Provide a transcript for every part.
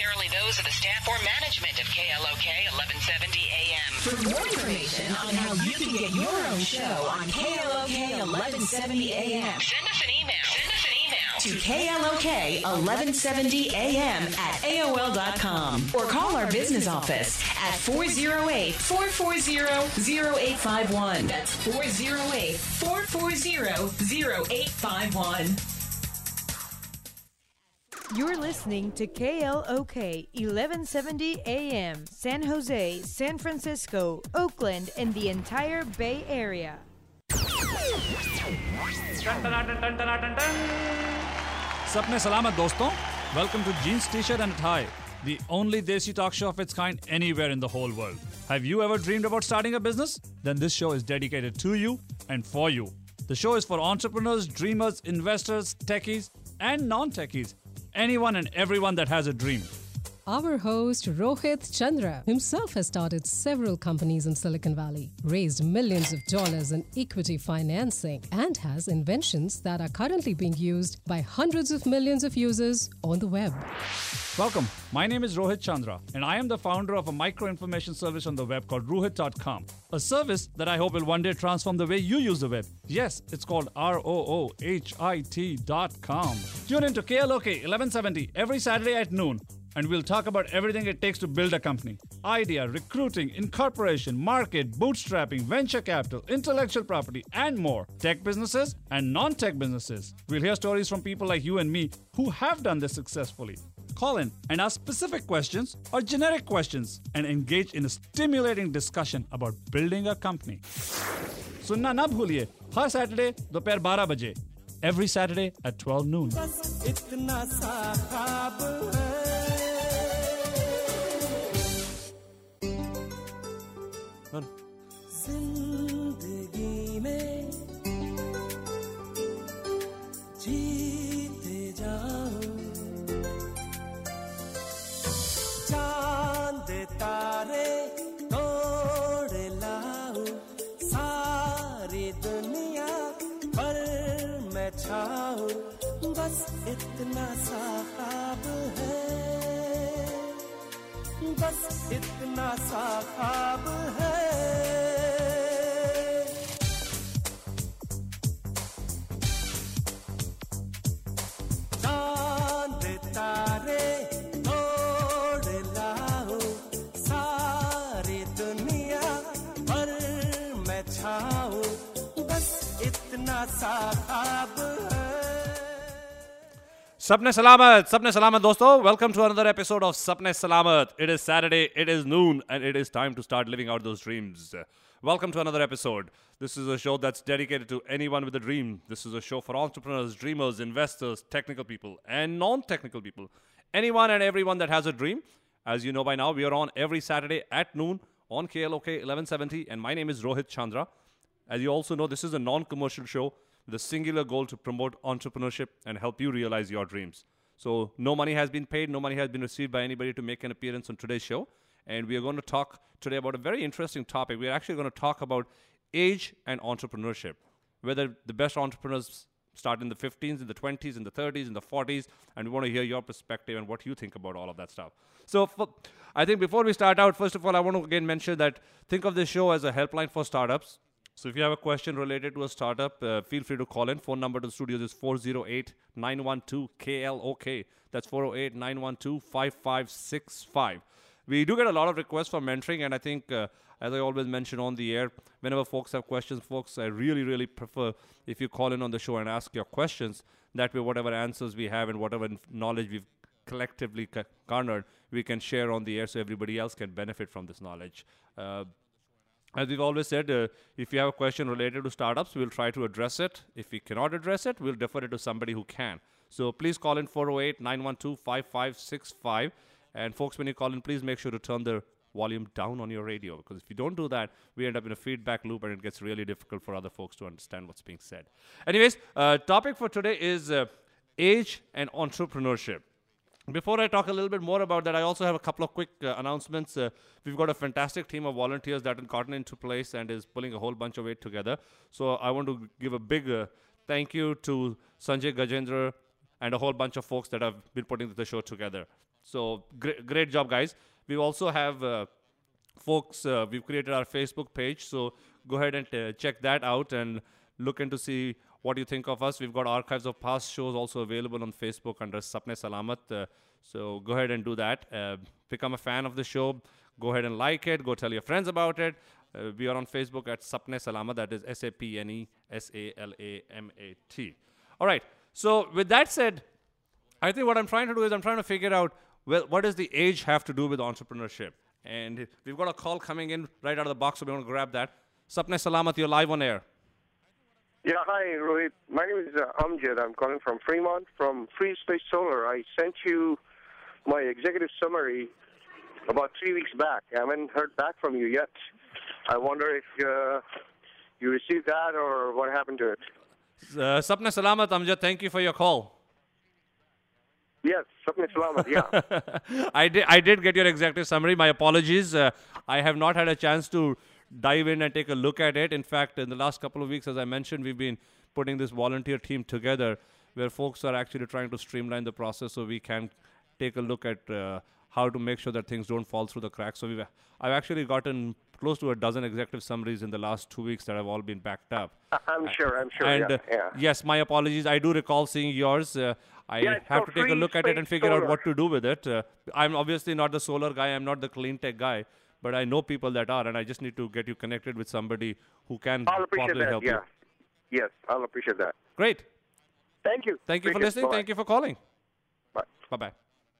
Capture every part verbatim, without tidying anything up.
necessarily those of the staff or management of K L O K eleven seventy A M. For more information on how you can get your own show on K L O K eleven seventy A M, send us an email. Send us an email to K L O K eleven seventy A M at A O L dot com or call our business office at four oh eight, four four zero, zero eight five one. That's four oh eight, four four zero, zero eight five one. You're listening to K L O K eleven seventy A M, San Jose, San Francisco, Oakland, and the entire Bay Area. Sapne salamat doston. Welcome to Jeans T-shirt and Tie, the only Desi talk show of its kind anywhere in the whole world. Have you ever dreamed about starting a business? Then this show is dedicated to you and for you. The show is for entrepreneurs, dreamers, investors, techies, and non-techies. Anyone and everyone that has a dream. Our host, Rohit Chandra, himself has started several companies in Silicon Valley, raised millions of dollars in equity financing, and has inventions that are currently being used by hundreds of millions of users on the web. Welcome. My name is Rohit Chandra, and I am the founder of a micro-information service on the web called Rohit dot com, a service that I hope will one day transform the way you use the web. Yes, it's called R O O H I T dot com. Tune in to K L O K eleven seventy every Saturday at noon, and we'll talk about everything it takes to build a company. Idea, recruiting, incorporation, market, bootstrapping, venture capital, intellectual property, and more. Tech businesses and non-tech businesses. We'll hear stories from people like you and me who have done this successfully. Call in and ask specific questions or generic questions and engage in a stimulating discussion about building a company. Sunna na bhuliye, har Saturday dophar twelve baje. Every Saturday at twelve noon. जिंदगी में जीते जाओ, चांद तारे तोड़ लाओ, सारी दुनिया पर मैं छाओ, बस इतना सा ख्वाब है, बस इतना सा ख्वाब है. चांद तारे तोड़ लाओ, सारी दुनिया पर मैं छाऊं, बस इतना सा ख्वाब है. Sapne Salamat, Sapne Salamat dosto. Welcome to another episode of Sapne Salamat. It is Saturday, it is noon, and it is time to start living out those dreams. Welcome to another episode. This is a show that's dedicated to anyone with a dream. This is a show for entrepreneurs, dreamers, investors, technical people, and non-technical people. Anyone and everyone that has a dream. As you know by now, we are on every Saturday at noon on K L O K eleven seventy, and my name is Rohit Chandra. As you also know, this is a non-commercial show with a singular goal to promote entrepreneurship and help you realize your dreams. So no money has been paid, no money has been received by anybody to make an appearance on today's show. And we are going to talk today about a very interesting topic. We are actually going to talk about age and entrepreneurship. Whether the best entrepreneurs start in the fifteens, in the twenties, in the thirties, in the forties, and we want to hear your perspective and what you think about all of that stuff. So for, I think before we start out, first of all, I want to again mention that think of this show as a helpline for startups. So if you have a question related to a startup, uh, feel free to call in. Phone number to the studios is four oh eight, nine one two, K L O K. That's four oh eight, nine one two, five five six five. We do get a lot of requests for mentoring, and I think, uh, as I always mention on the air, whenever folks have questions, folks, I really, really prefer if you call in on the show and ask your questions. That way, whatever answers we have and whatever knowledge we've collectively garnered, we can share on the air so everybody else can benefit from this knowledge. Uh, As we've always said, uh, if you have a question related to startups, we'll try to address it. If we cannot address it, we'll defer it to somebody who can. So please call in four oh eight, nine one two, five five six five. And folks, when you call in, please make sure to turn the volume down on your radio, because if you don't do that, we end up in a feedback loop and it gets really difficult for other folks to understand what's being said. Anyways, uh, topic for today is uh, age and entrepreneurship. Before I talk a little bit more about that, I also have a couple of quick uh, announcements. Uh, we've got a fantastic team of volunteers that have gotten into place and is pulling a whole bunch of it together. So I want to give a big uh, thank you to Sanjay Gajendra and a whole bunch of folks that have been putting the show together. So great, great job, guys. We also have uh, folks, uh, we've created our Facebook page. So go ahead and uh, check that out and look in to see what you think of us. We've got archives of past shows also available on Facebook under Sapne Salamat. Uh, so go ahead and do that. Uh, become a fan of the show. Go ahead and like it. Go tell your friends about it. Uh, we are on Facebook at Sapne Salamat. That is S A P N E S A L A M A T. All right. So with that said, I think what I'm trying to do is I'm trying to figure out, well, what does the age have to do with entrepreneurship? And we've got a call coming in right out of the box, so we want to grab that. Sapne Salamat, you're live on air. Yeah, hi, Rohit. My name is uh, Amjad. I'm calling from Fremont, from Free Space Solar. I sent you my executive summary about three weeks back. I haven't heard back from you yet. I wonder if uh, you received that or what happened to it. Uh, Sapne Salamat, Amjad, thank you for your call. Yes, Sapne Salamat, yeah. I did I did get your executive summary. My apologies. Uh, I have not had a chance to dive in and take a look at it. In fact, in the last couple of weeks, as I mentioned, we've been putting this volunteer team together where folks are actually trying to streamline the process so we can take a look at uh, how to make sure that things don't fall through the cracks. So we've, I've actually gotten close to a dozen executive summaries in the last two weeks that have all been backed up. I'm sure, I'm sure, And yeah, uh, yeah. yes, my apologies. I do recall seeing yours. Uh, I Yeah, it's have called to take a Free look at it and Space figure out Solar. what to do with it. Uh, I'm obviously not the solar guy. I'm not the clean tech guy. But I know people that are, and I just need to get you connected with somebody who can I'll appreciate properly that, help yeah. you. Yes, I'll appreciate that. Great. Thank you. Thank you for Appreciate it. listening. Bye-bye. Thank you for calling. Bye. Bye-bye.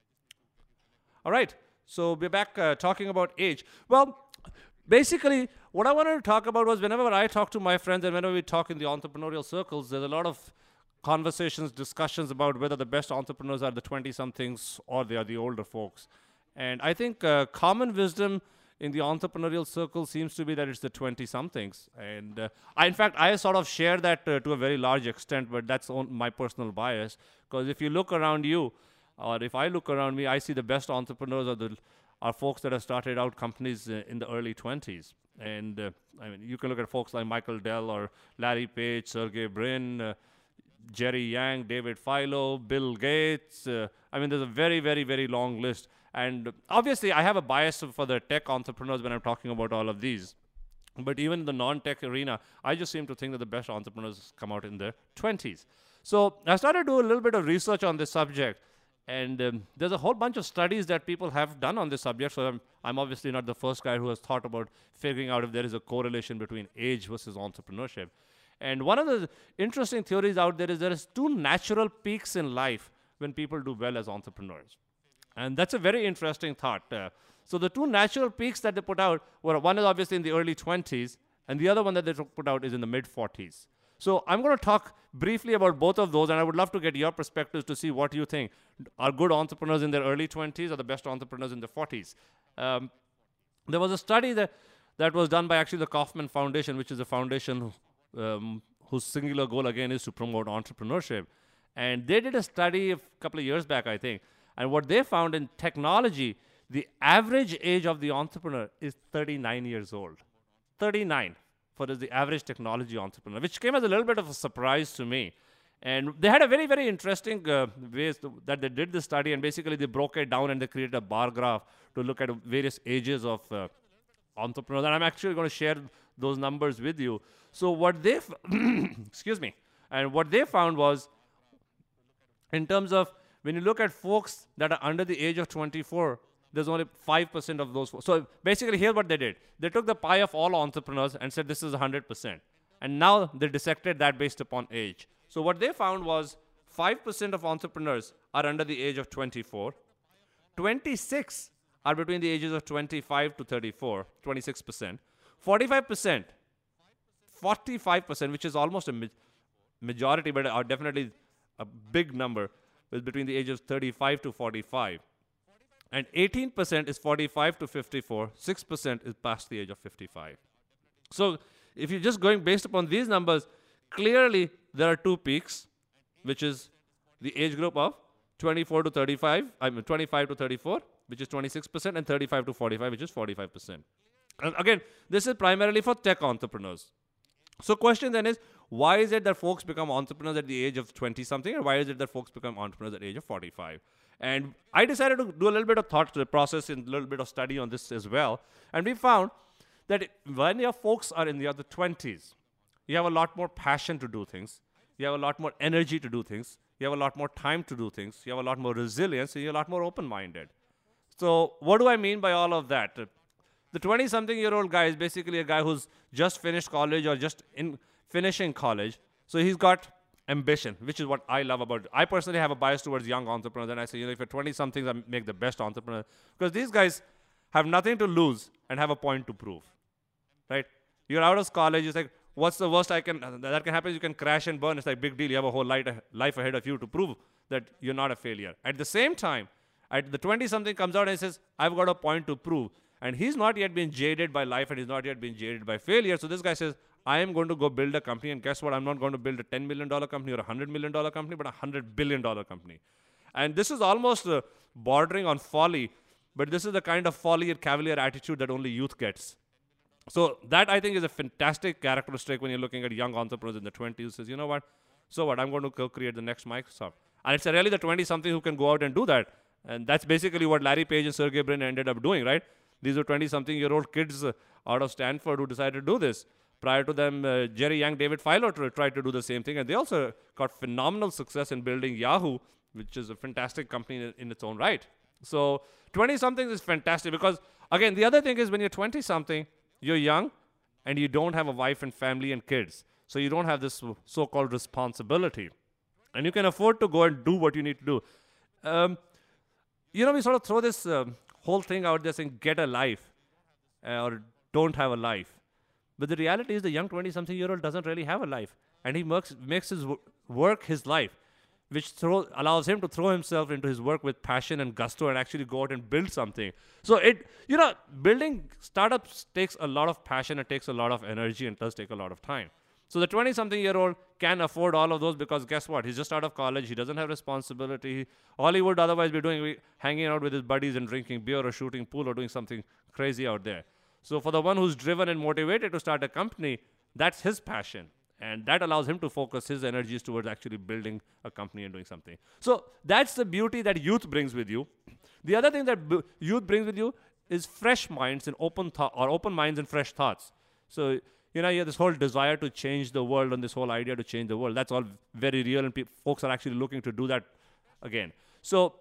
All right. So we're back uh, talking about age. Well, basically, what I wanted to talk about was whenever I talk to my friends and whenever we talk in the entrepreneurial circles, there's a lot of conversations, discussions about whether the best entrepreneurs are the twenty-somethings or they are the older folks. And I think uh, common wisdom in the entrepreneurial circle seems to be that it's the twenty-somethings. And uh, I, in fact, I sort of share that uh, to a very large extent, but that's on my personal bias. Because if you look around you, or if I look around me, I see the best entrepreneurs are the are folks that have started out companies uh, in the early twenties. And uh, I mean, you can look at folks like Michael Dell or Larry Page, Sergey Brin, uh, Jerry Yang, David Filo, Bill Gates. Uh, I mean, there's a very, very, very long list. And obviously, I have a bias for the tech entrepreneurs when I'm talking about all of these. But even in the non-tech arena, I just seem to think that the best entrepreneurs come out in their twenties. So I started to do a little bit of research on this subject. And um, there's a whole bunch of studies that people have done on this subject. So I'm, I'm obviously not the first guy who has thought about figuring out if there is a correlation between age versus entrepreneurship. And one of the interesting theories out there is there is two natural peaks in life when people do well as entrepreneurs. And that's a very interesting thought. Uh, so the two natural peaks that they put out were, one is obviously in the early twenties, and the other one that they put out is in the mid forties. So I'm going to talk briefly about both of those, and I would love to get your perspectives to see what you think. Are good entrepreneurs in their early twenties or the best entrepreneurs in their forties? Um, there was a study that, that was done by actually the Kauffman Foundation, which is a foundation um, whose singular goal, again, is to promote entrepreneurship. And they did a study a couple of years back, I think. And what they found in technology, the average age of the entrepreneur is thirty-nine years old. thirty-nine for the average technology entrepreneur, which came as a little bit of a surprise to me. And they had a very, very interesting uh, ways to, that they did the study, and basically they broke it down and they created a bar graph to look at various ages of uh, entrepreneurs. And I'm actually going to share those numbers with you. So what they, f- excuse me, and what they found was, in terms of when you look at folks that are under the age of twenty-four, there's only five percent of those folks. So basically, here's what they did. They took the pie of all entrepreneurs and said this is one hundred percent. And now they dissected that based upon age. So what they found was five percent of entrepreneurs are under the age of twenty-four. twenty-six are between the ages of twenty-five to thirty-four, twenty-six percent. forty-five percent, forty-five percent, which is almost a ma- majority, but are definitely a big number, is between the ages of thirty-five to forty-five. And eighteen percent is forty-five to fifty-four. six percent is past the age of fifty-five. So if you're just going based upon these numbers, clearly there are two peaks, which is the age group of twenty-four to thirty-five, I mean twenty-five to thirty-four, which is twenty-six percent, and thirty-five to forty-five, which is forty-five percent. And again, this is primarily for tech entrepreneurs. So question then is, why is it that folks become entrepreneurs at the age of twenty-something, and why is it that folks become entrepreneurs at the age of forty-five? And I decided to do a little bit of thought process and a little bit of study on this as well. And we found that when your folks are in the other twenties, you have a lot more passion to do things. You have a lot more energy to do things. You have a lot more time to do things. You have a lot more resilience. And you're a lot more open-minded. So what do I mean by all of that? The twenty-something-year-old guy is basically a guy who's just finished college or just in finishing college. So he's got ambition, which is what I love about it. I personally have a bias towards young entrepreneurs. And I say, you know, if you're twenty-somethings, I make the best entrepreneur. Because these guys have nothing to lose and have a point to prove. Right? You're out of college. It's like, what's the worst I can, uh, that can happen? You can crash and burn. It's like big deal. You have a whole light, uh, life ahead of you to prove that you're not a failure. At the same time, at the twenty-something comes out and says, I've got a point to prove. And he's not yet been jaded by life and he's not yet been jaded by failure. So this guy says, I am going to go build a company. And guess what? I'm not going to build a ten million dollars company or a one hundred million dollars company, but a one hundred billion dollars company. And this is almost uh, bordering on folly. But this is the kind of folly and cavalier attitude that only youth gets. So that, I think, is a fantastic characteristic when you're looking at young entrepreneurs in the twenties who says, you know what? So what? I'm going to co-create the next Microsoft. And it's really the twenty-something who can go out and do that. And that's basically what Larry Page and Sergey Brin ended up doing, right? These were twenty-something-year-old kids uh, out of Stanford who decided to do this. Prior to them, uh, Jerry Yang, David Filo tr- tried to do the same thing. And they also got phenomenal success in building Yahoo, which is a fantastic company in, in its own right. So twenty-something is fantastic because, again, the other thing is when you're twenty-something, you're young and you don't have a wife and family and kids. So you don't have this so-called responsibility. And you can afford to go and do what you need to do. Um, you know, we sort of throw this um, whole thing out there saying, get a life uh, or don't have a life. But the reality is the young twenty-something-year-old doesn't really have a life. And he works, makes his w- work his life, which throw, allows him to throw himself into his work with passion and gusto and actually go out and build something. So, it, you know, building startups takes a lot of passion, it takes a lot of energy, and does take a lot of time. So the twenty-something-year-old can afford all of those because guess what? He's just out of college. He doesn't have responsibility. All he would otherwise be doing, hanging out with his buddies and drinking beer or shooting pool or doing something crazy out there. So for the one who's driven and motivated to start a company, that's his passion. And that allows him to focus his energies towards actually building a company and doing something. So that's the beauty that youth brings with you. The other thing that b- youth brings with you is fresh minds and open thought, or open minds and fresh thoughts. So, you know, you have this whole desire to change the world and this whole idea to change the world. That's all very real, and pe- folks are actually looking to do that again. So,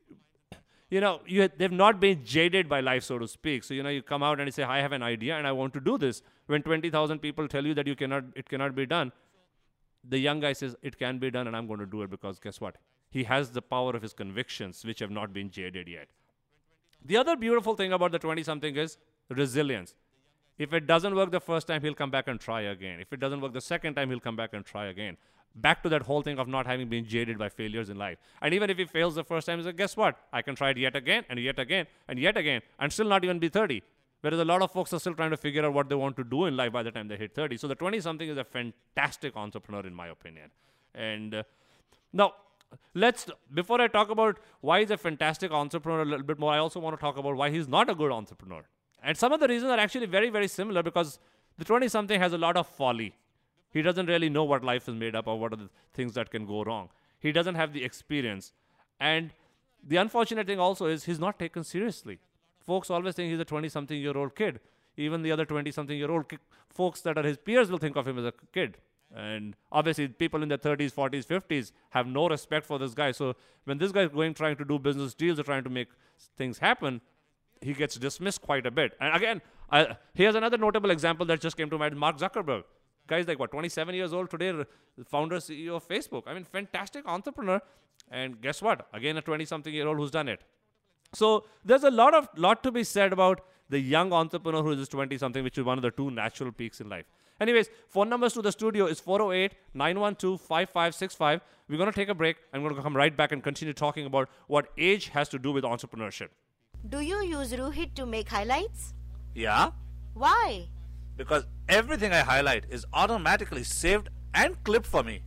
you know, you, they've not been jaded by life, so to speak. So, you know, you come out and you say, I have an idea and I want to do this. When twenty thousand people tell you that you cannot, it cannot be done, the young guy says, it can be done and I'm going to do it because guess what? He has the power of his convictions, which have not been jaded yet. The other beautiful thing about the twenty-something is resilience. If it doesn't work the first time, he'll come back and try again. If it doesn't work the second time, he'll come back and try again. Back to that whole thing of not having been jaded by failures in life. And even if he fails the first time, he's like, guess what? I can try it yet again and yet again and yet again and still not even be thirty. Whereas a lot of folks are still trying to figure out what they want to do in life by the time they hit thirty. So the twenty-something is a fantastic entrepreneur in my opinion. And uh, now, let's, before I talk about why he's a fantastic entrepreneur a little bit more, I also want to talk about why he's not a good entrepreneur. And some of the reasons are actually very, very similar because the twenty-something has a lot of folly. He doesn't really know what life is made up of, what are the things that can go wrong. He doesn't have the experience. And the unfortunate thing also is he's not taken seriously. Folks always think he's a twenty-something-year-old kid. Even the other twenty-something-year-old ki- folks that are his peers will think of him as a kid. And obviously, people in their thirties, forties, fifties have no respect for this guy. So when this guy is going trying to do business deals or trying to make things happen, he gets dismissed quite a bit. And again, I, here's another notable example that just came to mind, Mark Zuckerberg. Guy's like, what, twenty-seven years old today, founder, C E O of Facebook. I mean, fantastic entrepreneur. And guess what? Again, a twenty-something-year-old who's done it. So there's a lot of lot to be said about the young entrepreneur who is twenty-something, which is one of the two natural peaks in life. Anyways, phone numbers to the studio is four oh eight, nine one two, five five six five. We're going to take a break. I'm going to come right back and continue talking about what age has to do with entrepreneurship. Do you use Rohit to make highlights? Yeah, Why? because everything I highlight is automatically saved and clipped for me.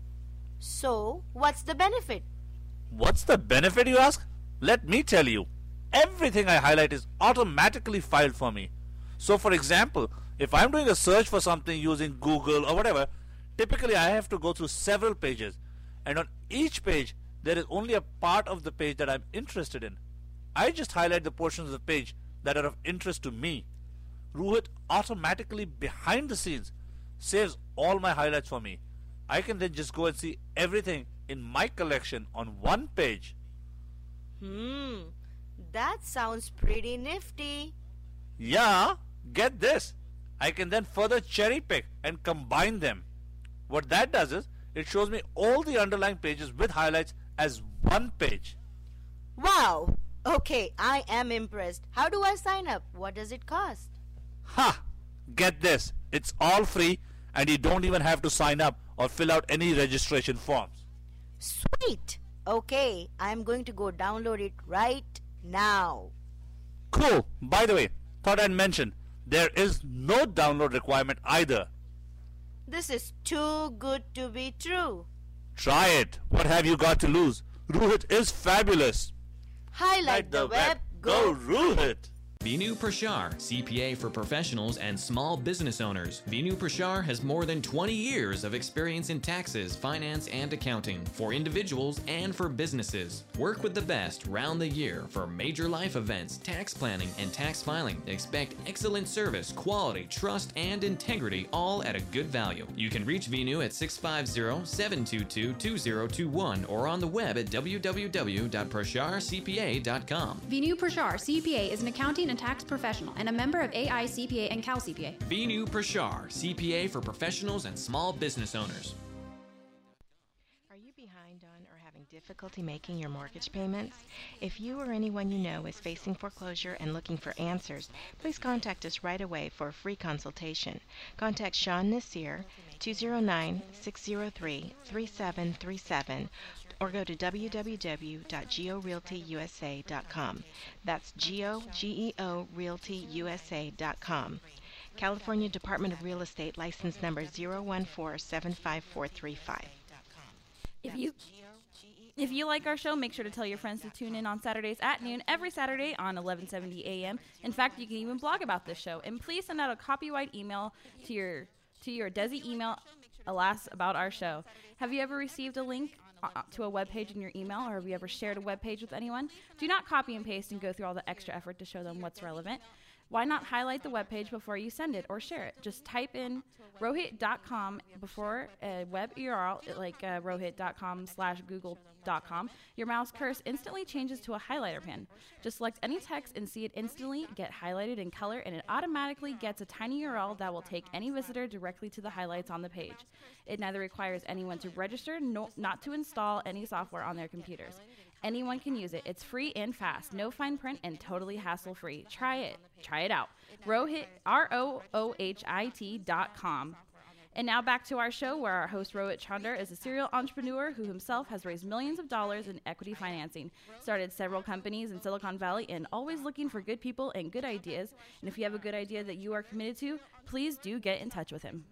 So, what's the benefit? What's the benefit, you ask? Let me tell you. Everything I highlight is automatically filed for me. So, for example, if I'm doing a search for something using Google or whatever, typically I have to go through several pages. And on each page, there is only a part of the page that I'm interested in. I just highlight the portions of the page that are of interest to me. Rohit automatically behind the scenes saves all my highlights for me. I can then just go and see everything in my collection on one page. Hmm, that sounds pretty nifty. Yeah, get this. I can then further cherry pick and combine them. What that does is, it shows me all the underlying pages with highlights as one page. Wow! Okay, I am impressed. How do I sign up? What does it cost? Ha! Get this. It's all free and you don't even have to sign up or fill out any registration forms. Sweet! Okay, I'm going to go download it right now. Cool. By the way, thought I'd mention, there is no download requirement either. This is too good to be true. Try it. What have you got to lose? Rohit is fabulous. Highlight the web, go Rohit. Vinu Prashar, C P A for professionals and small business owners. Vinu Prashar has more than twenty years of experience in taxes, finance, and accounting for individuals and for businesses. Work with the best round the year for major life events, tax planning, and tax filing. Expect excellent service, quality, trust, and integrity, all at a good value. You can reach Vinu at six five zero, seven two two, two zero two one or on the web at w w w dot prashar c p a dot com. Vinu Prashar, C P A, is an accounting and tax professional and a member of A I C P A and Cal C P A. Vinu Prashar, C P A for professionals and small business owners. Are you behind on or having difficulty making your mortgage payments? If you or anyone you know is facing foreclosure and looking for answers, please contact us right away for a free consultation. Contact Sean Nasir, two zero nine, six zero three, three seven three seven, or go to w w w dot geo realty u s a dot com. That's Geo, G E O, Realty U S A dot com. California Department of Real Estate, license number zero one four seven five four three five. If you if you like our show, make sure to tell your friends to tune in on Saturdays at noon every Saturday on eleven seventy A M. In fact, you can even blog about this show. And please send out a copyright email to your to your Desi email, alas, about our show. Have you ever received a link uh, to a web page in your email, or have you ever shared a web page with anyone? Do not copy and paste and go through all the extra effort to show them what's relevant. Why not highlight the web page before you send it or share it? Just type in rohit dot com before a web U R L like uh, rohit dot com slash google dot com. Your mouse cursor instantly changes to a highlighter pen. Just select any text and see it instantly get highlighted in color, and it automatically gets a tiny U R L that will take any visitor directly to the highlights on the page. It neither requires anyone to register nor not to install any software on their computers. Anyone can use it. It's free and fast, no fine print, and totally hassle-free. Try it. Try it out. Rohit, R O O H I T dot com. And now back to our show, where our host Rohit Chandra is a serial entrepreneur who himself has raised millions of dollars in equity financing, started several companies in Silicon Valley, and always looking for good people and good ideas. And if you have a good idea that you are committed to, please do get in touch with him.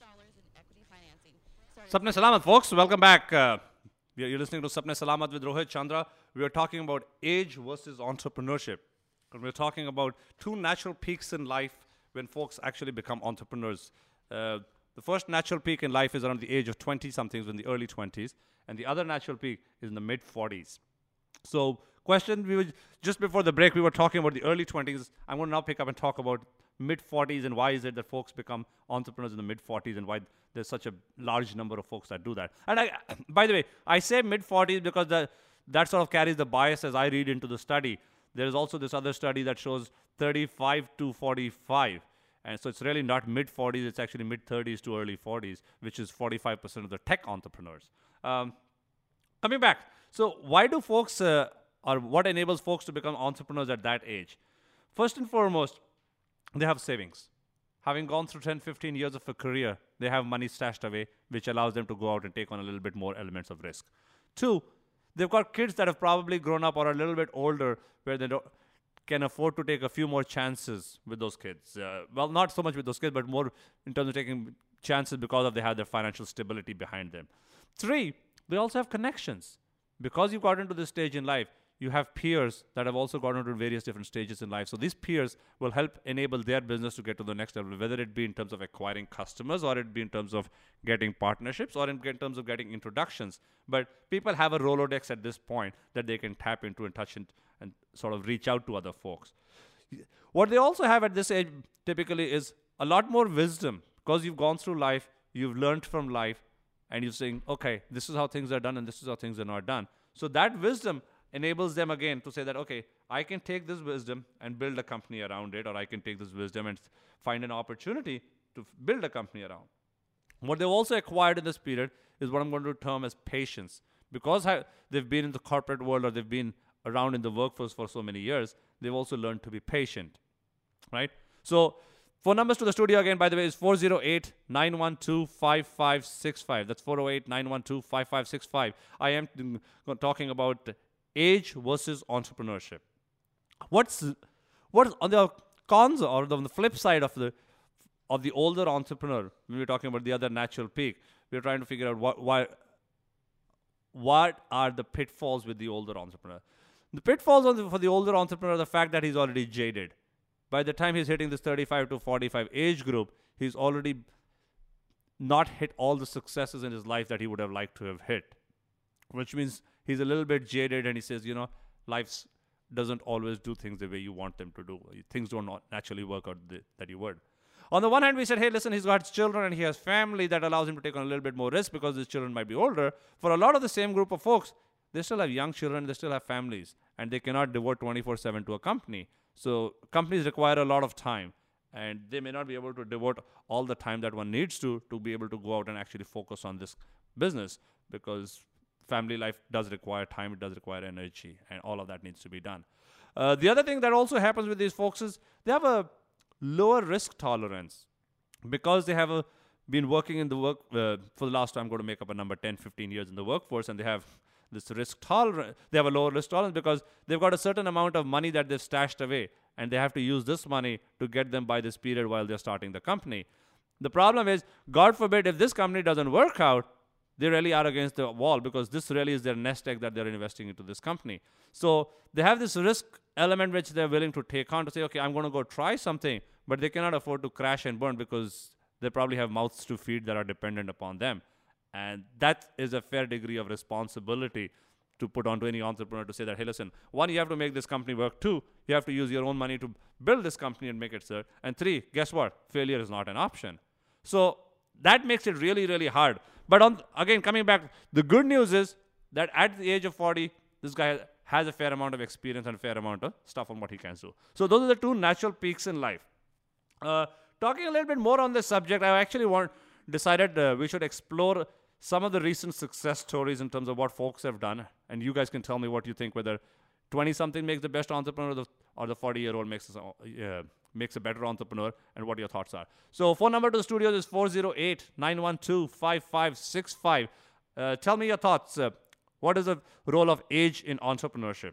Sapne Salamat, folks. Welcome back. Uh, you're listening to Sapne Salamat with Rohit Chandra. We are talking about age versus entrepreneurship. And we're talking about two natural peaks in life when folks actually become entrepreneurs. Uh, the first natural peak in life is around the age of twenty-somethings, in the early twenties. And the other natural peak is in the mid-forties. So, question, we were just before the break, we were talking about the early twenties. I'm going to now pick up and talk about mid-forties and why is it that folks become entrepreneurs in the mid-forties and why there's such a large number of folks that do that. And I, by the way, I say mid-forties because the, that sort of carries the bias as I read into the study. There is also this other study that shows thirty-five to forty-five. And so it's really not mid-forties, it's actually mid-thirties to early forties, which is forty-five percent of the tech entrepreneurs. Um, coming back, so why do folks, uh, or what enables folks to become entrepreneurs at that age? First and foremost, they have savings. Having gone through ten, fifteen years of a career, they have money stashed away, which allows them to go out and take on a little bit more elements of risk. Two, they've got kids that have probably grown up or are a little bit older where they don't, can afford to take a few more chances with those kids. Uh, well, not so much with those kids, but more in terms of taking chances because of they have their financial stability behind them. Three, they also have connections. Because you got into this stage in life, you have peers that have also gotten to various different stages in life. So these peers will help enable their business to get to the next level, whether it be in terms of acquiring customers or it be in terms of getting partnerships or in, in terms of getting introductions. But people have a Rolodex at this point that they can tap into and touch and, and sort of reach out to other folks. What they also have at this age typically is a lot more wisdom because you've gone through life, you've learned from life, and you're saying, okay, this is how things are done and this is how things are not done. So that wisdom enables them again to say that, okay, I can take this wisdom and build a company around it, or I can take this wisdom and find an opportunity to f- build a company around. What they've also acquired in this period is what I'm going to term as patience. Because ha- they've been in the corporate world or they've been around in the workforce for so many years, they've also learned to be patient, right? So phone numbers to the studio again, by the way, is four oh eight, nine one two, five five six five. That's four oh eight, nine one two, five five six five. I am t- talking about age versus entrepreneurship. What's what on the cons or on the flip side of the of the older entrepreneur? When we're talking about the other natural peak, we're trying to figure out what why what are the pitfalls with the older entrepreneur. The pitfalls on the, for the older entrepreneur are the fact that he's already jaded. By the time he's hitting this thirty-five to forty-five age group, he's already not hit all the successes in his life that he would have liked to have hit, which means he's a little bit jaded and he says, you know, life doesn't always do things the way you want them to do. Things don't naturally work out the, that you would. On the one hand, we said, hey, listen, he's got children and he has family that allows him to take on a little bit more risk because his children might be older. For a lot of the same group of folks, they still have young children, they still have families, and they cannot devote twenty-four seven to a company. So companies require a lot of time, and they may not be able to devote all the time that one needs to to be able to go out and actually focus on this business, because family life does require time, it does require energy, and all of that needs to be done. Uh, the other thing that also happens with these folks is they have a lower risk tolerance because they have a, been working in the work uh, for the last, I'm going to make up a number, ten, fifteen years in the workforce, and they have this risk tolerance. They have a lower risk tolerance because they've got a certain amount of money that they've stashed away, and they have to use this money to get them by this period while they're starting the company. The problem is, God forbid, if this company doesn't work out, they really are against the wall because this really is their nest egg that they're investing into this company. So they have this risk element which they're willing to take on to say, okay, I'm going to go try something, but they cannot afford to crash and burn because they probably have mouths to feed that are dependent upon them. And that is a fair degree of responsibility to put onto any entrepreneur to say that, hey, listen, one, you have to make this company work. Two, you have to use your own money to build this company and make it serve. And three, guess what? Failure is not an option. So that makes it really, really hard. But on again, coming back, the good news is that at the age of forty, this guy has a fair amount of experience and a fair amount of stuff on what he can do. So those are the two natural peaks in life. Uh, talking a little bit more on this subject, I actually want decided uh, we should explore some of the recent success stories in terms of what folks have done. And you guys can tell me what you think, whether twenty-something makes the best entrepreneur or the, or the forty-year-old makes, uh, makes a better entrepreneur, and what your thoughts are. So phone number to the studio is four oh eight, nine one two, five five six five. Uh, tell me your thoughts. Uh, what is the role of age in entrepreneurship?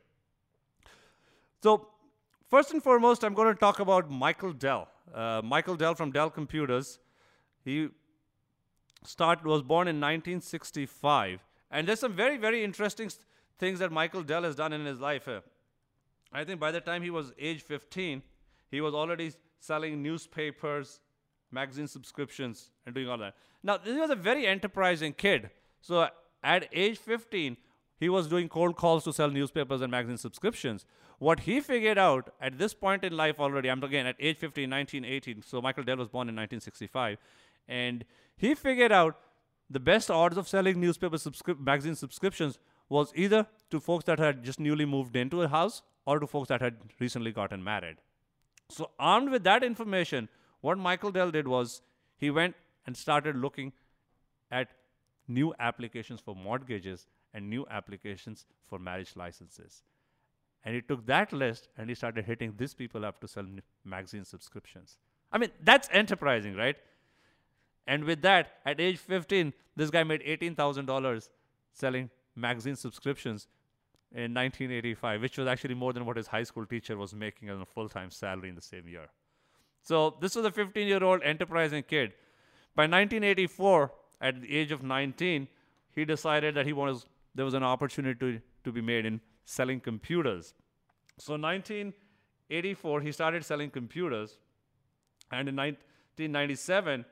So first and foremost, I'm going to talk about Michael Dell. Uh, Michael Dell from Dell Computers. He Start was born in nineteen sixty-five, and there's some very, very interesting st- things that Michael Dell has done in his life. Uh, I think by the time he was age fifteen, he was already selling newspapers, magazine subscriptions, and doing all that. Now, he was a very enterprising kid. So at age fifteen, he was doing cold calls to sell newspapers and magazine subscriptions. What he figured out at this point in life already, I'm again at age fifteen, nineteen eighteen, so Michael Dell was born in nineteen sixty-five, and he figured out the best odds of selling newspaper subscri- magazine subscriptions was either to folks that had just newly moved into a house or to folks that had recently gotten married. So armed with that information, what Michael Dell did was he went and started looking at new applications for mortgages and new applications for marriage licenses. And he took that list and he started hitting these people up to sell magazine subscriptions. I mean, that's enterprising, right? And with that, at age fifteen, this guy made eighteen thousand dollars selling magazine subscriptions in nineteen eighty-five, which was actually more than what his high school teacher was making on a full-time salary in the same year. So this was a fifteen-year-old enterprising kid. By nineteen eighty-four, at the age of nineteen, he decided that he was there was an opportunity to, to be made in selling computers. So nineteen eighty-four, he started selling computers. And in nineteen ninety-seven,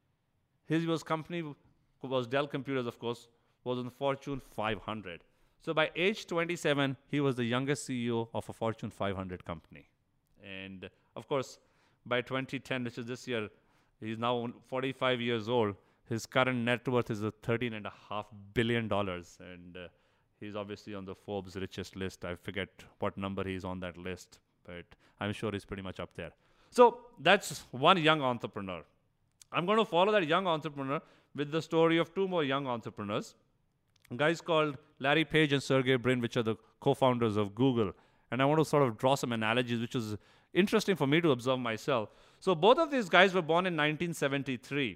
his was company was Dell Computers, of course, was on the Fortune five hundred. So by age twenty-seven, he was the youngest C E O of a Fortune five hundred company. And of course, by twenty ten, which is this year, he's now forty-five years old. His current net worth is thirteen and a half billion dollars, and uh, he's obviously on the Forbes richest list. I forget what number he's on that list, but I'm sure he's pretty much up there. So that's one young entrepreneur. I'm going to follow that young entrepreneur with the story of two more young entrepreneurs, guys called Larry Page and Sergey Brin, which are the co-founders of Google. And I want to sort of draw some analogies, which is interesting for me to observe myself. So both of these guys were born in nineteen seventy-three.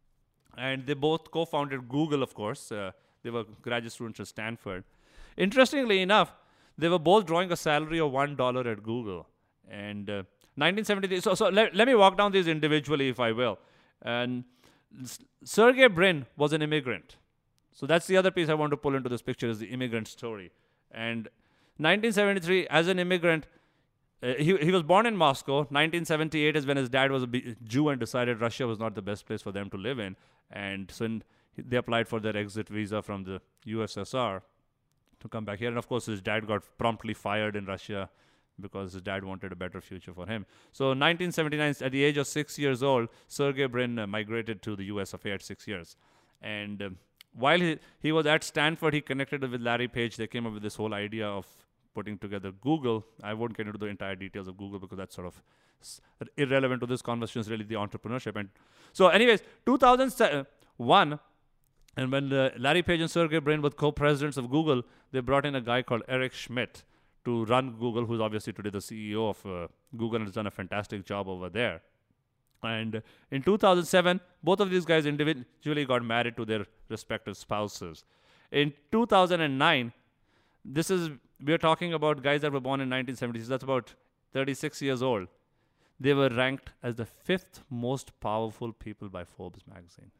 And they both co-founded Google, of course. Uh, they were graduate students at Stanford. Interestingly enough, they were both drawing a salary of one dollar at Google. And uh, nineteen seventy-three, so, so let, let me walk down these individually, if I will. And S- Sergey Brin was an immigrant. So that's the other piece I want to pull into this picture, is the immigrant story. And nineteen seventy-three, as an immigrant, uh, he, he was born in Moscow. nineteen seventy-eight is when his dad was a B- Jew and decided Russia was not the best place for them to live in. And so in, they applied for their exit visa from the U S S R to come back here. And of course, his dad got promptly fired in Russia because his dad wanted a better future for him. So nineteen seventy-nine, at the age of six years old, Sergey Brin uh, migrated to the U S of A at six years. And um, while he, he was at Stanford, he connected with Larry Page. They came up with this whole idea of putting together Google. I won't get into the entire details of Google because that's sort of s- irrelevant to this conversation, is really the entrepreneurship. And so anyways, two thousand one, and when uh, Larry Page and Sergey Brin were co-presidents of Google, they brought in a guy called Eric Schmidt to run Google, who's obviously today the C E O of uh, Google and has done a fantastic job over there. And uh, in two thousand seven, both of these guys individually got married to their respective spouses. In two thousand nine, this is, we're talking about guys that were born in nineteen seventy, so that's about thirty-six years old. They were ranked as the fifth most powerful people by Forbes magazine.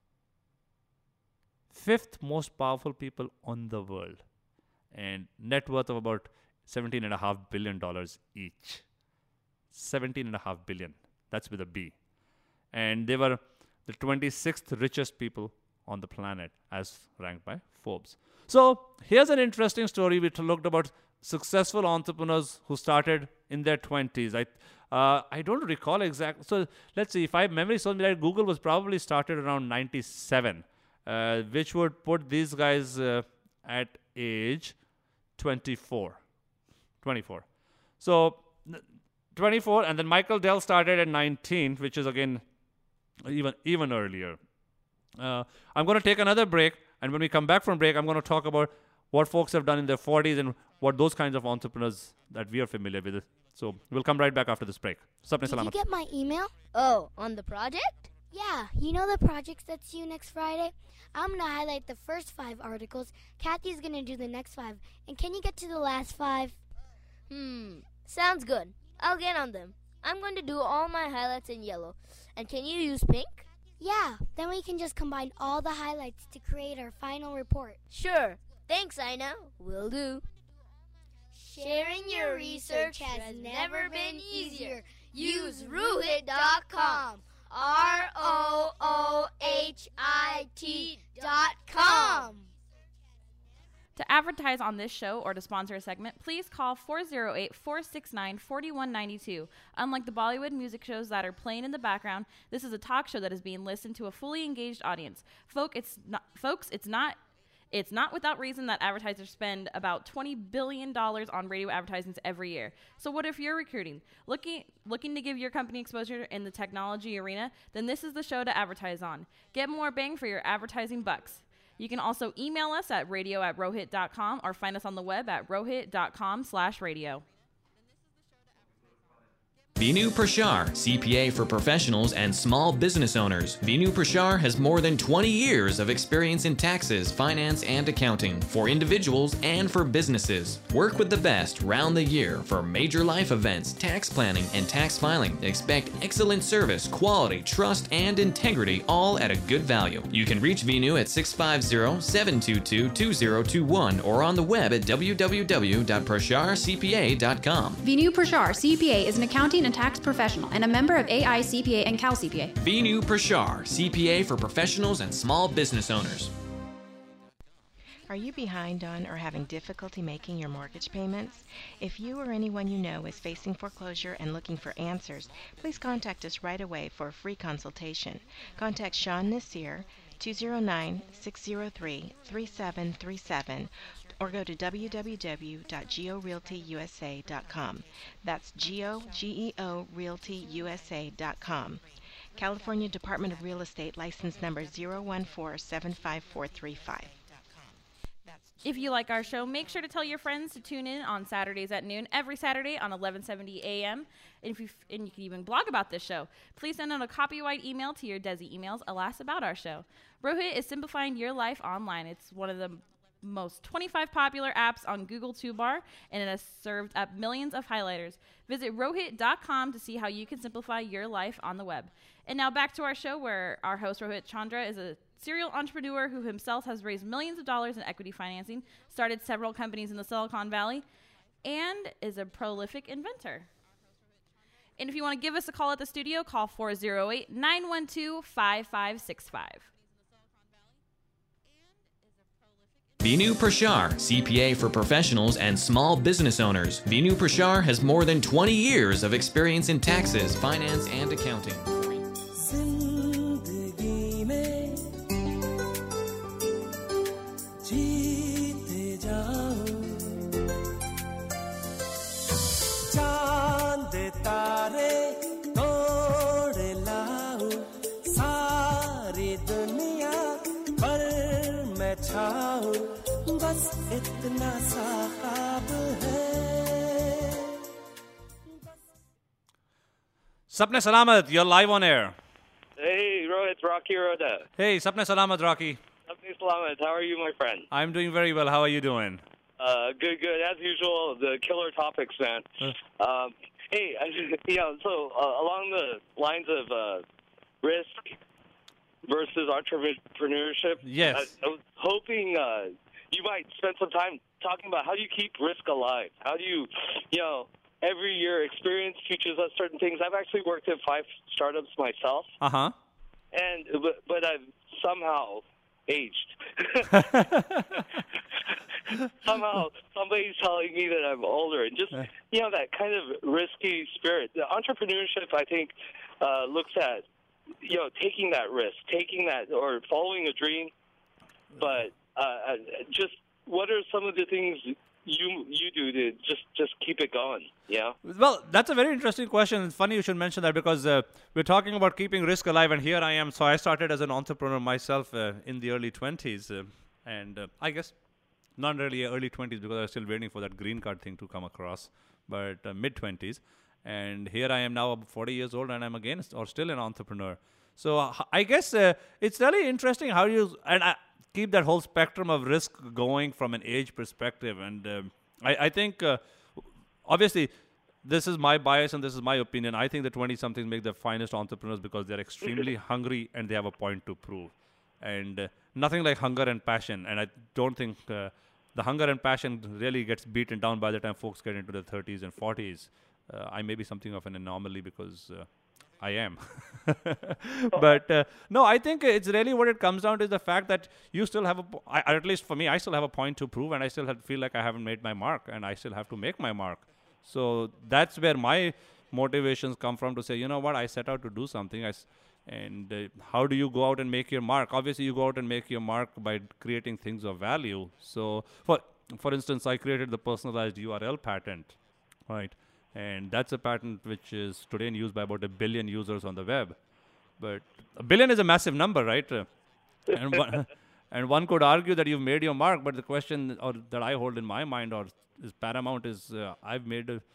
Fifth most powerful people on the world. And net worth of about seventeen and a half billion dollars each. seventeen and a half billion. That's with a B. And they were the twenty-sixth richest people on the planet as ranked by Forbes. So here's an interesting story. We looked about successful entrepreneurs who started in their twenties. I uh, I don't recall exactly. So let's see. If I memory serves me right, Google was probably started around ninety-seven, uh, which would put these guys uh, at age twenty-four. twenty-four. So twenty-four, and then Michael Dell started at nineteen, which is again even even earlier. Uh, I'm going to take another break, and when we come back from break, I'm going to talk about what folks have done in their forties and what those kinds of entrepreneurs that we are familiar with. So we'll come right back after this break. Sapne Did Salamat. you get my email? Oh, on the project? Yeah, you know the projects that's due next Friday? I'm going to highlight the first five articles. Kathy's going to do the next five. And can you get to the last five? Hmm, sounds good. I'll get on them. I'm going to do all my highlights in yellow. And can you use pink? Yeah, then we can just combine all the highlights to create our final report. Sure. Thanks, Ina. Will do. Sharing your research has never been easier. Use Ruhit dot com. R O O H I T dot com. To advertise on this show or to sponsor a segment, please call four oh eight, four six nine, four one nine two. Unlike the Bollywood music shows that are playing in the background, this is a talk show that is being listened to a fully engaged audience. Folk, it's not, folks, it's not it's not without reason that advertisers spend about twenty billion dollars on radio advertisements every year. So what if you're recruiting? Looking looking to give your company exposure in the technology arena? Then this is the show to advertise on. Get more bang for your advertising bucks. You can also email us at radio at rohit dot com or find us on the web at rohit dot com slash radio. Vinu Prashar, C P A for professionals and small business owners. Vinu Prashar has more than twenty years of experience in taxes, finance, and accounting for individuals and for businesses. Work with the best round the year for major life events, tax planning, and tax filing. Expect excellent service, quality, trust, and integrity, all at a good value. You can reach Vinu at six five zero, seven two two, two zero two one or on the web at w w w dot prashar c p a dot com. Vinu Prashar, C P A, is an accounting and tax professional and a member of A I C P A and Cal C P A. Vinu Prashar, C P A for professionals and small business owners. Are you behind on or having difficulty making your mortgage payments? If you or anyone you know is facing foreclosure and looking for answers, please contact us right away for a free consultation. Contact Sean Nasir, two zero nine, six zero three, three seven three seven, or go to w w w dot geo realty u s a dot com. That's Geo, G E O, Realty U S A dot com. California Department of Real Estate, license number zero one four seven five four three five. If you like our show, make sure to tell your friends to tune in on Saturdays at noon, every Saturday on eleven seventy A M. And, if you f- and you can even blog about this show. Please send out a copyright email to your Desi emails, alas, about our show. Rohit is simplifying your life online. It's one of the most twenty-five popular apps on Google Toolbar, and it has served up millions of highlighters. Visit rohit dot com to see how you can simplify your life on the web. And now back to our show, where our host, Rohit Chandra, is a serial entrepreneur who himself has raised millions of dollars in equity financing, started several companies in the Silicon Valley, and is a prolific inventor. And if you want to give us a call at the studio, call four oh eight, nine one two, five five six five. Vinu Prashar, C P A for professionals and small business owners. Vinu Prashar has more than twenty years of experience in taxes, finance, and accounting. जिंदगी में जीते जाओ, चांद तारे तोड़ लाओ, सारी दुनिया पर मैं छाओ, बस इतना सा ख्वाब है. Sapne Salamat, you're live on air. Hey, Rohit, Rocky Roda. Hey, Sapne Salamat, Rocky. Sapne Salamat. How are you, my friend? I'm doing very well. How are you doing? Uh, good, good. As usual, the killer topics, man. Uh. Um, hey, you know, so uh, along the lines of uh, risk versus entrepreneurship, yes. I, I was hoping uh, you might spend some time talking about how do you keep risk alive? How do you, you know, every year experience teaches us certain things. I've actually worked at five startups myself. Uh-huh. And but, but I've somehow aged. Somehow somebody's telling me that I'm older, and just you know that kind of risky spirit. The entrepreneurship, I think, uh, looks at you know taking that risk, taking that or following a dream. But uh, just what are some of the things you you do to just just keep it going? Yeah. Well, that's a very interesting question. It's funny you should mention that because uh, we're talking about keeping risk alive, and here I am. So I started as an entrepreneur myself uh, in the early twenties, uh, and uh, I guess not really early twenties because I was still waiting for that green card thing to come across, but uh, mid twenties, and here I am now, forty years old, and I'm again st- or still an entrepreneur. So uh, I guess uh, it's really interesting how you and I keep that whole spectrum of risk going from an age perspective, and um, I, I think. Uh, Obviously, this is my bias and this is my opinion. I think the twenty-somethings make the finest entrepreneurs because they're extremely hungry and they have a point to prove. And uh, nothing like hunger and passion. And I don't think uh, the hunger and passion really gets beaten down by the time folks get into their thirties and forties. Uh, I may be something of an anomaly because uh, I am. But uh, no, I think it's really what it comes down to is the fact that you still have a, po- I, at least for me, I still have a point to prove and I still have, feel like I haven't made my mark and I still have to make my mark. So that's where my motivations come from to say, you know what, I set out to do something. I s- and uh, how do you go out and make your mark? Obviously, you go out and make your mark by creating things of value. So, for for instance, I created the personalized U R L patent, right? And that's a patent which is today in use by about a billion users on the web. But a billion is a massive number, right? Uh, and one, and one could argue that you've made your mark, but the question or that I hold in my mind or is paramount is uh, I've made a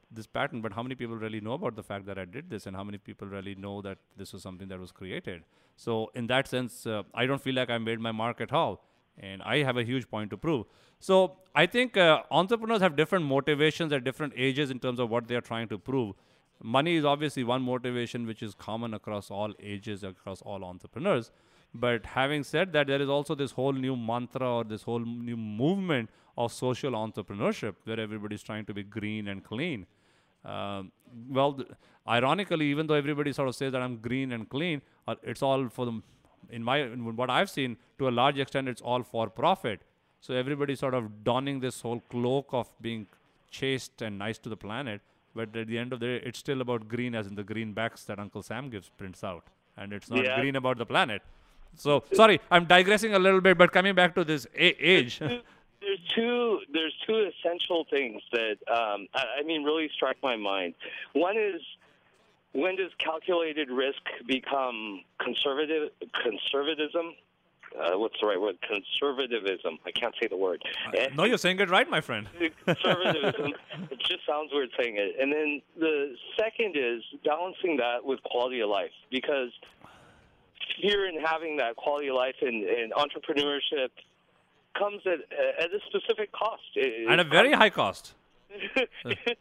this pattern, but how many people really know about the fact that I did this, and how many people really know that this was something that was created? So in that sense, uh, I don't feel like I made my mark at all, and I have a huge point to prove. So I think uh, entrepreneurs have different motivations at different ages in terms of what they are trying to prove. Money is obviously one motivation which is common across all ages, across all entrepreneurs. But having said that, there is also this whole new mantra or this whole new movement of social entrepreneurship where everybody's trying to be green and clean. Um, well, th- ironically, even though everybody sort of says that I'm green and clean, uh, it's all for them. In my, in what I've seen, to a large extent, it's all for profit. So everybody's sort of donning this whole cloak of being chaste and nice to the planet. But at the end of the day, it's still about green, as in the greenbacks that Uncle Sam gives prints out. And it's not Yeah. green about the planet. So, sorry, I'm digressing a little bit, but coming back to this a- age. There's two. There's two essential things that um, I, I mean really struck my mind. One is, when does calculated risk become conservative conservatism? Uh, what's the right word? Conservatism. I can't say the word. Uh, no, you're saying it right, my friend. Conservatism. It just sounds weird saying it. And then the second is balancing that with quality of life, because fear in having that quality of life and, and entrepreneurship comes at, at a specific cost. It, At a very high cost. it,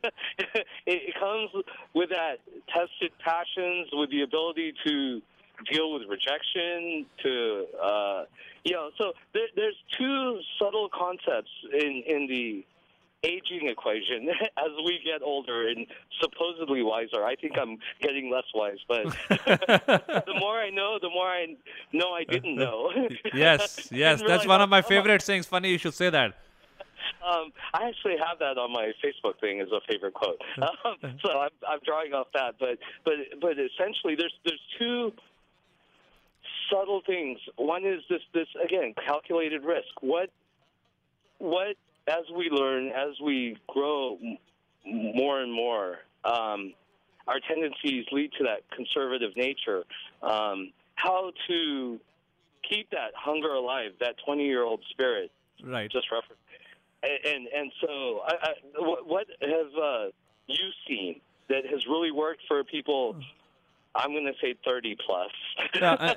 it comes with that tested passions, with the ability to deal with rejection, to, uh, you know, so there, there's two subtle concepts in, in the aging equation as we get older and supposedly wiser. I think I'm getting less wise, but the more I know, the more I know I didn't know. Yes, yes, Didn't that's realize one of my how- favorite things. Funny you should say that. Um, I actually have that on my Facebook thing as a favorite quote. Um, so I'm, I'm drawing off that, but but but essentially, there's there's two subtle things. One is this this again calculated risk. What what as we learn, as we grow m- more and more, um, our tendencies lead to that conservative nature. Um, how to keep that hunger alive, that twenty-year-old spirit. Right. Just reference. And, and and so, I, I, what, what have uh, you seen that has really worked for people? I'm going to say thirty plus. Yeah, uh,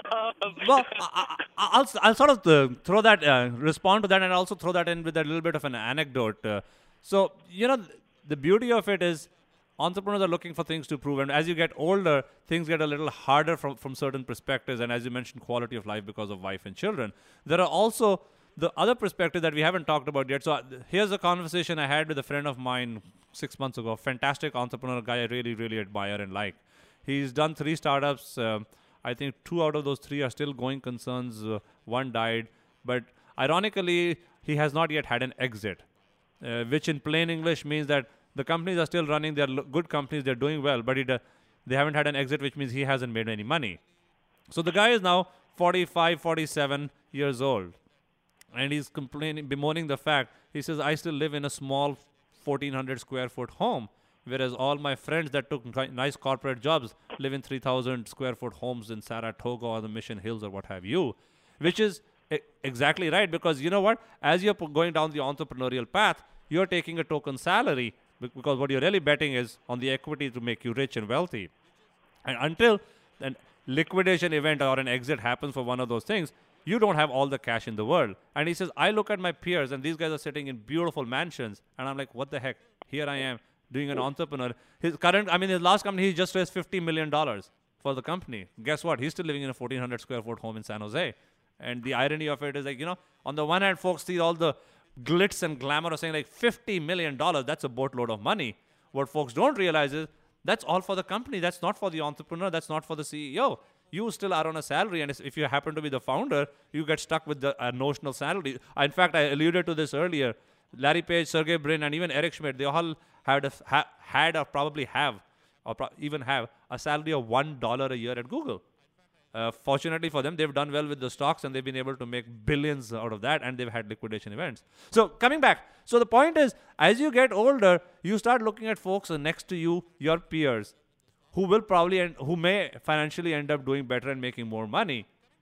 well, I, I, I'll I'll sort of uh, throw that uh, respond to that, and also throw that in with a little bit of an anecdote. Uh, so you know, the beauty of it is, entrepreneurs are looking for things to prove, and as you get older, things get a little harder from from certain perspectives. And as you mentioned, quality of life because of wife and children. There are also the other perspective that we haven't talked about yet. So uh, here's a conversation I had with a friend of mine six months ago. Fantastic entrepreneur, guy I really, really admire and like. He's done three startups. Uh, I think two out of those three are still going concerns. Uh, one died. But ironically, he has not yet had an exit, uh, which in plain English means that the companies are still running. They're lo- good companies. They're doing well. But it, uh, they haven't had an exit, which means he hasn't made any money. So the guy is now forty-five, forty-seven years old. And he's complaining, bemoaning the fact, he says, I still live in a small fourteen hundred square foot home, whereas all my friends that took ni- nice corporate jobs live in three thousand square foot homes in Saratoga or the Mission Hills or what have you, which is e- exactly right, because you know what? As you're p- going down the entrepreneurial path, you're taking a token salary be- because what you're really betting is on the equity to make you rich and wealthy. And until an liquidation event or an exit happens for one of those things, you don't have all the cash in the world. And he says, I look at my peers and these guys are sitting in beautiful mansions. And I'm like, what the heck? Here I am doing an entrepreneur. His current, I mean, his last company, he just raised fifty million dollars for the company. Guess what? He's still living in a fourteen hundred square foot home in San Jose. And the irony of it is like, you know, on the one hand, folks see all the glitz and glamour of saying like fifty million dollars, that's a boatload of money. What folks don't realize is that's all for the company. That's not for the entrepreneur. That's not for the C E O. You still are on a salary, and if you happen to be the founder, you get stuck with the uh, notional salary. Uh, in fact, I alluded to this earlier. Larry Page, Sergey Brin, and even Eric Schmidt, they all had a, ha- had or probably have, or pro- even have, a salary of one dollar a year at Google. Uh, fortunately for them, they've done well with the stocks, and they've been able to make billions out of that, and they've had liquidation events. So coming back, so the point is, as you get older, you start looking at folks next to you, your peers, who will probably, end, who may financially end up doing better and making more money.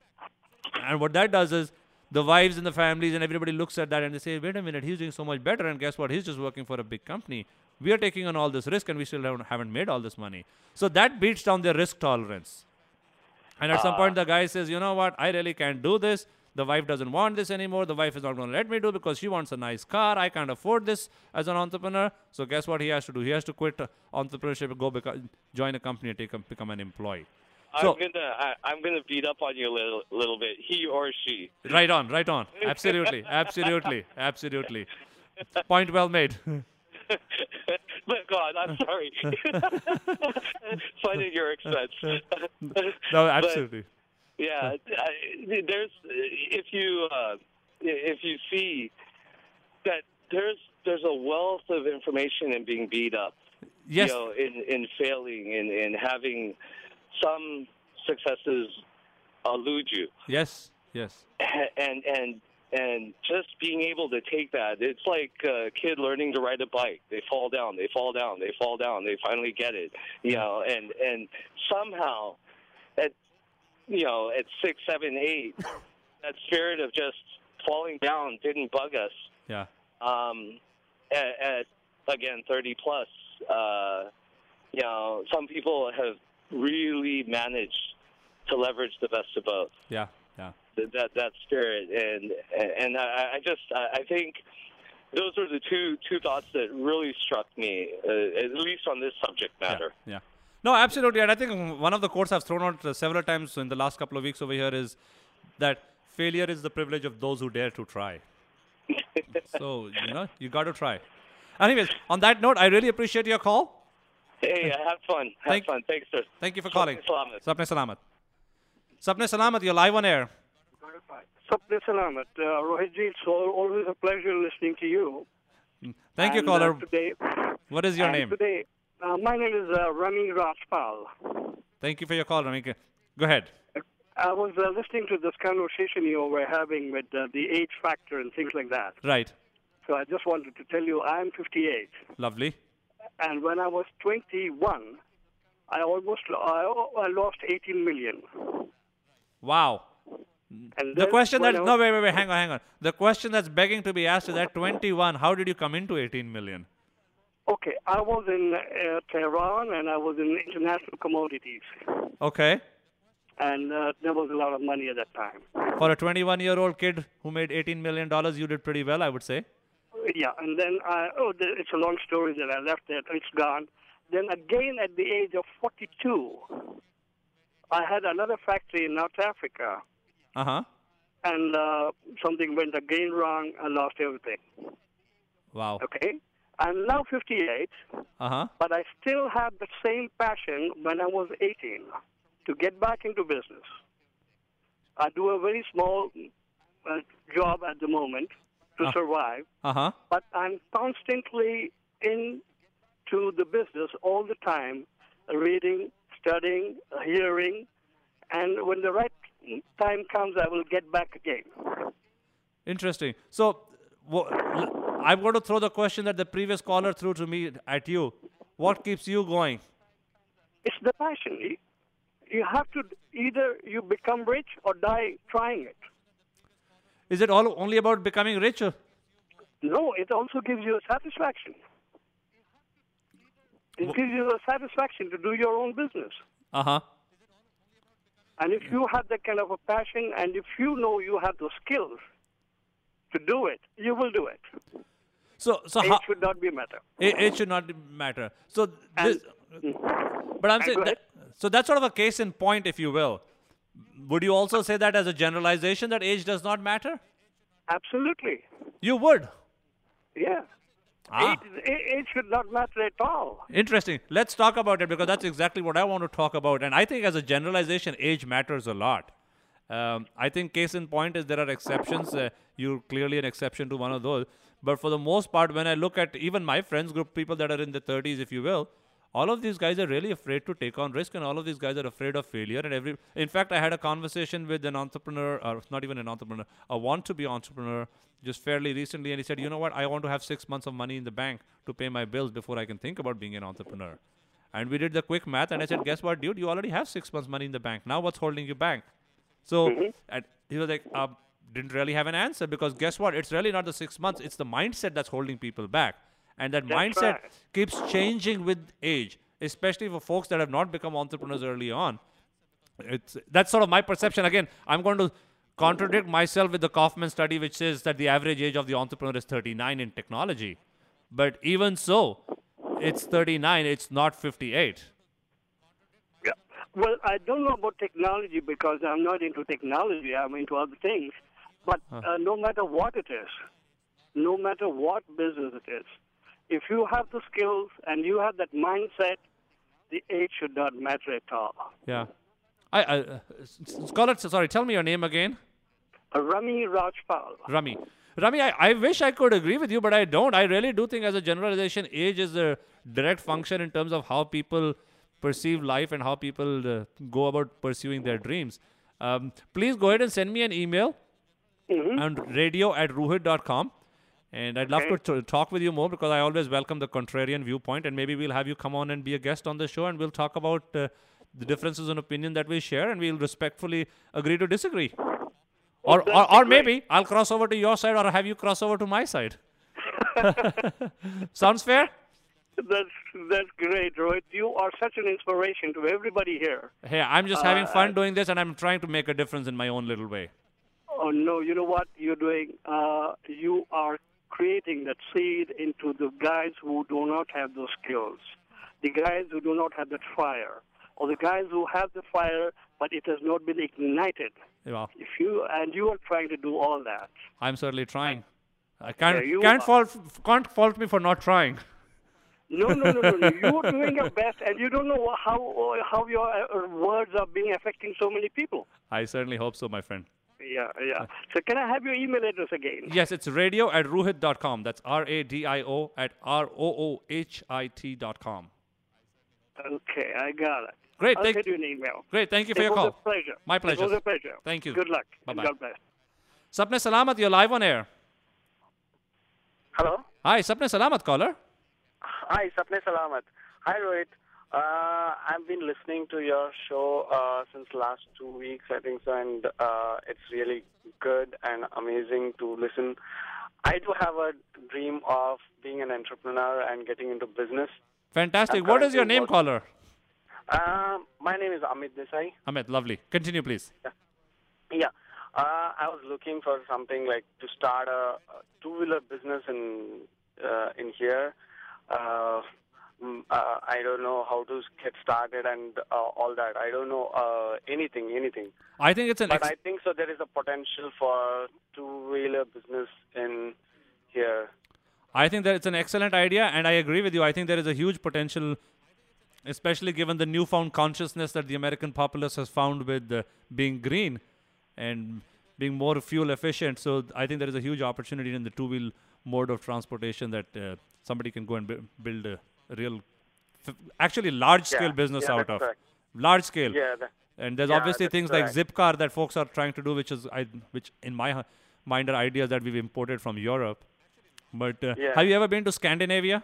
And what that does is, the wives and the families and everybody looks at that and they say, wait a minute, he's doing so much better, and guess what? He's just working for a big company. we are taking on all this risk and we still haven't, haven't made all this money. So that beats down their risk tolerance. And at some Ah. point, the guy says, you know what, I really can't do this. The wife doesn't want this anymore. The wife is not going to let me do because she wants a nice car. I can't afford this as an entrepreneur. So guess what he has to do? He has to quit uh, entrepreneurship and go beco- join a company and take a, become an employee. So, I'm gonna I, I'm gonna beat up on you a little little bit. He or she. right on, right on. Absolutely, absolutely, absolutely. Point well made. But God, I'm sorry. Fun at your expense. No, But, absolutely. yeah, I, there's if you uh, if you see that there's there's a wealth of information in being beat up. Yes. You know, in in failing, in in having some successes elude you. Yes, yes. and and and just being able to take that, it's like a kid learning to ride a bike. They fall down, they fall down, they fall down, they finally get it, you know, and and somehow at you know at six, seven, eight, that spirit of just falling down didn't bug us. Yeah. Um, at, at again thirty plus, uh, you know, some people have really managed to leverage the best of both. Yeah, yeah. That that, that spirit, and and I, I just I think those are the two two thoughts that really struck me, uh, at least on this subject matter. Yeah. No, absolutely. And I think one of the quotes I've thrown out uh, several times in the last couple of weeks over here is that failure is the privilege of those who dare to try. So, you know, you got to try. Anyways, on that note, I really appreciate your call. Hey, have fun. Have Thank- fun. Thanks, sir. Thank you for calling. Salamat. Sapne Salamat. Sapne Salamat, you're live on air. Sapne Salamat. Uh, Rohit ji, it's al- always a pleasure listening to you. Thank you, And, caller. Uh, today, What is your and name? Today, uh, my name is uh, Rami Rajpal. Thank you for your call, Ramika. Go ahead. I was uh, listening to this conversation you were having with uh, the age factor and things like that. Right. So I just wanted to tell you I'm fifty-eight. Lovely. And when I was twenty-one, I almost I, I lost eighteen million. Wow. And The then question when that, I was- no, wait, wait, wait, hang on, hang on. The question that's begging to be asked is at twenty-one, how did you come into eighteen million? Okay, I was in uh, Tehran and I was in international commodities. Okay. And uh, there was a lot of money at that time. For a twenty-one-year-old kid who made eighteen million dollars, you did pretty well, I would say. Yeah, and then I, oh, the, it's a long story that I left it. It's gone. Then again, at the age of forty-two, I had another factory in North Africa, Uh-huh. and uh, something went again wrong. I lost everything. Wow. Okay, I'm now fifty-eight, Uh-huh. but I still have the same passion when I was eighteen to get back into business. I do a very small uh, job at the moment to Uh. survive. Uh-huh. But I'm constantly into the business all the time, reading, studying, hearing, and when the right time comes, I will get back again. Interesting. So, wha- l- I'm going to throw the question that the previous caller threw to me at you. What keeps you going? It's the passion. You- You have to either you become rich or die trying it. Is it all only about becoming rich? or- No, it also gives you a satisfaction. It gives you a satisfaction to do your own business. Uh-huh. And if you have that kind of a passion, and if you know you have the skills to do it, you will do it. So, so Age how, should not be a matter. it, it should not matter. So, this, but I'm And saying, go that, so that's sort of a case in point, if you will. Would you also say that as a generalization that age does not matter? Absolutely. You would. Yeah. Ah. Age, age should not matter at all. Interesting. Let's talk about it because that's exactly what I want to talk about. And I think as a generalization, age matters a lot. Um, I think case in point is there are exceptions. Uh, you're clearly an exception to one of those. But for the most part, when I look at even my friends group, people that are in their thirties, if you will, all of these guys are really afraid to take on risk, and all of these guys are afraid of failure. And every, in fact, I had a conversation with an entrepreneur, or not even an entrepreneur, a want-to-be entrepreneur, just fairly recently, and he said, "You know what? I want to have six months of money in the bank to pay my bills before I can think about being an entrepreneur." And we did the quick math, and I said, "Guess what, dude? You already have six months money in the bank. Now, what's holding you back?" So, and he was like, uh, "Didn't really have an answer because guess what? It's really not the six months. It's the mindset that's holding people back." And that That's mindset right. keeps changing with age, especially for folks that have not become entrepreneurs early on. It's that's sort of my perception. Again, I'm going to contradict myself with the Kaufman study, which says that the average age of the entrepreneur is thirty-nine in technology. But even so, it's thirty-nine, it's not fifty-eight. Yeah. Well, I don't know about technology because I'm not into technology. I'm into other things. But Huh. uh, no matter what it is, no matter what business it is, if you have the skills and you have that mindset, the age should not matter at all. Yeah. I, I uh, s- s- Scholar, sorry, tell me your name again. Uh, Rami Rajpal. Rami. Rami, I, I wish I could agree with you, but I don't. I really do think, as a generalization, age is a direct function in terms of how people perceive life and how people uh, go about pursuing their dreams. Um, please go ahead and send me an email Mm-hmm. on radio at ruhit dot com. And I'd love Okay. to t- talk with you more because I always welcome the contrarian viewpoint. And maybe we'll have you come on and be a guest on the show and we'll talk about uh, the differences in opinion that we share and we'll respectfully agree to disagree. Or, that'd or, be or great. maybe I'll cross over to your side or have you cross over to my side. Sounds fair? That's that's great, Rohit. You are such an inspiration to everybody here. Hey, I'm just Uh, having fun doing this and I'm trying to make a difference in my own little way. Oh no, you know what you're doing? Uh, you are creating that seed into the guys who do not have those skills, the guys who do not have that fire, or the guys who have the fire but it has not been ignited. Well, If you and you are trying to do all that. I'm certainly trying. I can't, Yeah, you can't, are. fault, can't fault me for not trying. No, no, no, no, no. You're doing your best, and you don't know how how your uh, words are being affecting so many people. I certainly hope so, my friend. Yeah, yeah. So can I have your email address again? Yes, it's radio at ruhit dot com. That's R A D I O at R O O H I T dot com. Okay, I got it. Great, I'll thank- send you an email. Great, thank you for it your was call. A pleasure. My pleasure. It was a pleasure. Thank you. Good luck. and Bye-bye. God bless. Sapne Salamat, you're live on air. Hello. Hi, Sapne Salamat, caller. Hi, Sapne Salamat. Hi, Rohit. Uh, I've been listening to your show uh, since last two weeks, I think so, and uh, it's really good and amazing to listen. I do have a dream of being an entrepreneur and getting into business. Fantastic. I'm What is your currently name, work- caller? Um, my name is Amit Desai. Amit, lovely. Continue, please. Yeah. Uh, I was looking for something like to start a, a two-wheeler business in uh, in here. Uh, mm, uh, I don't know how to get started and uh, all that. I don't know uh, anything, anything. I think it's an But ex- I think so. There is a potential for two-wheeler business in here. I think that it's an excellent idea, and I agree with you. I think there is a huge potential, especially given the newfound consciousness that the American populace has found with uh, being green and being more fuel efficient. So I think there is a huge opportunity in the two-wheel mode of transportation that uh, somebody can go and bu- build a real, f- actually large-scale Yeah, business yeah, out that's of. correct. Large scale. Yeah, that- and there's yeah, obviously that's things like correct. Zipcar that folks are trying to do, which is I, which in my h- mind are ideas that we've imported from Europe. But uh, Yeah. have you ever been to Scandinavia?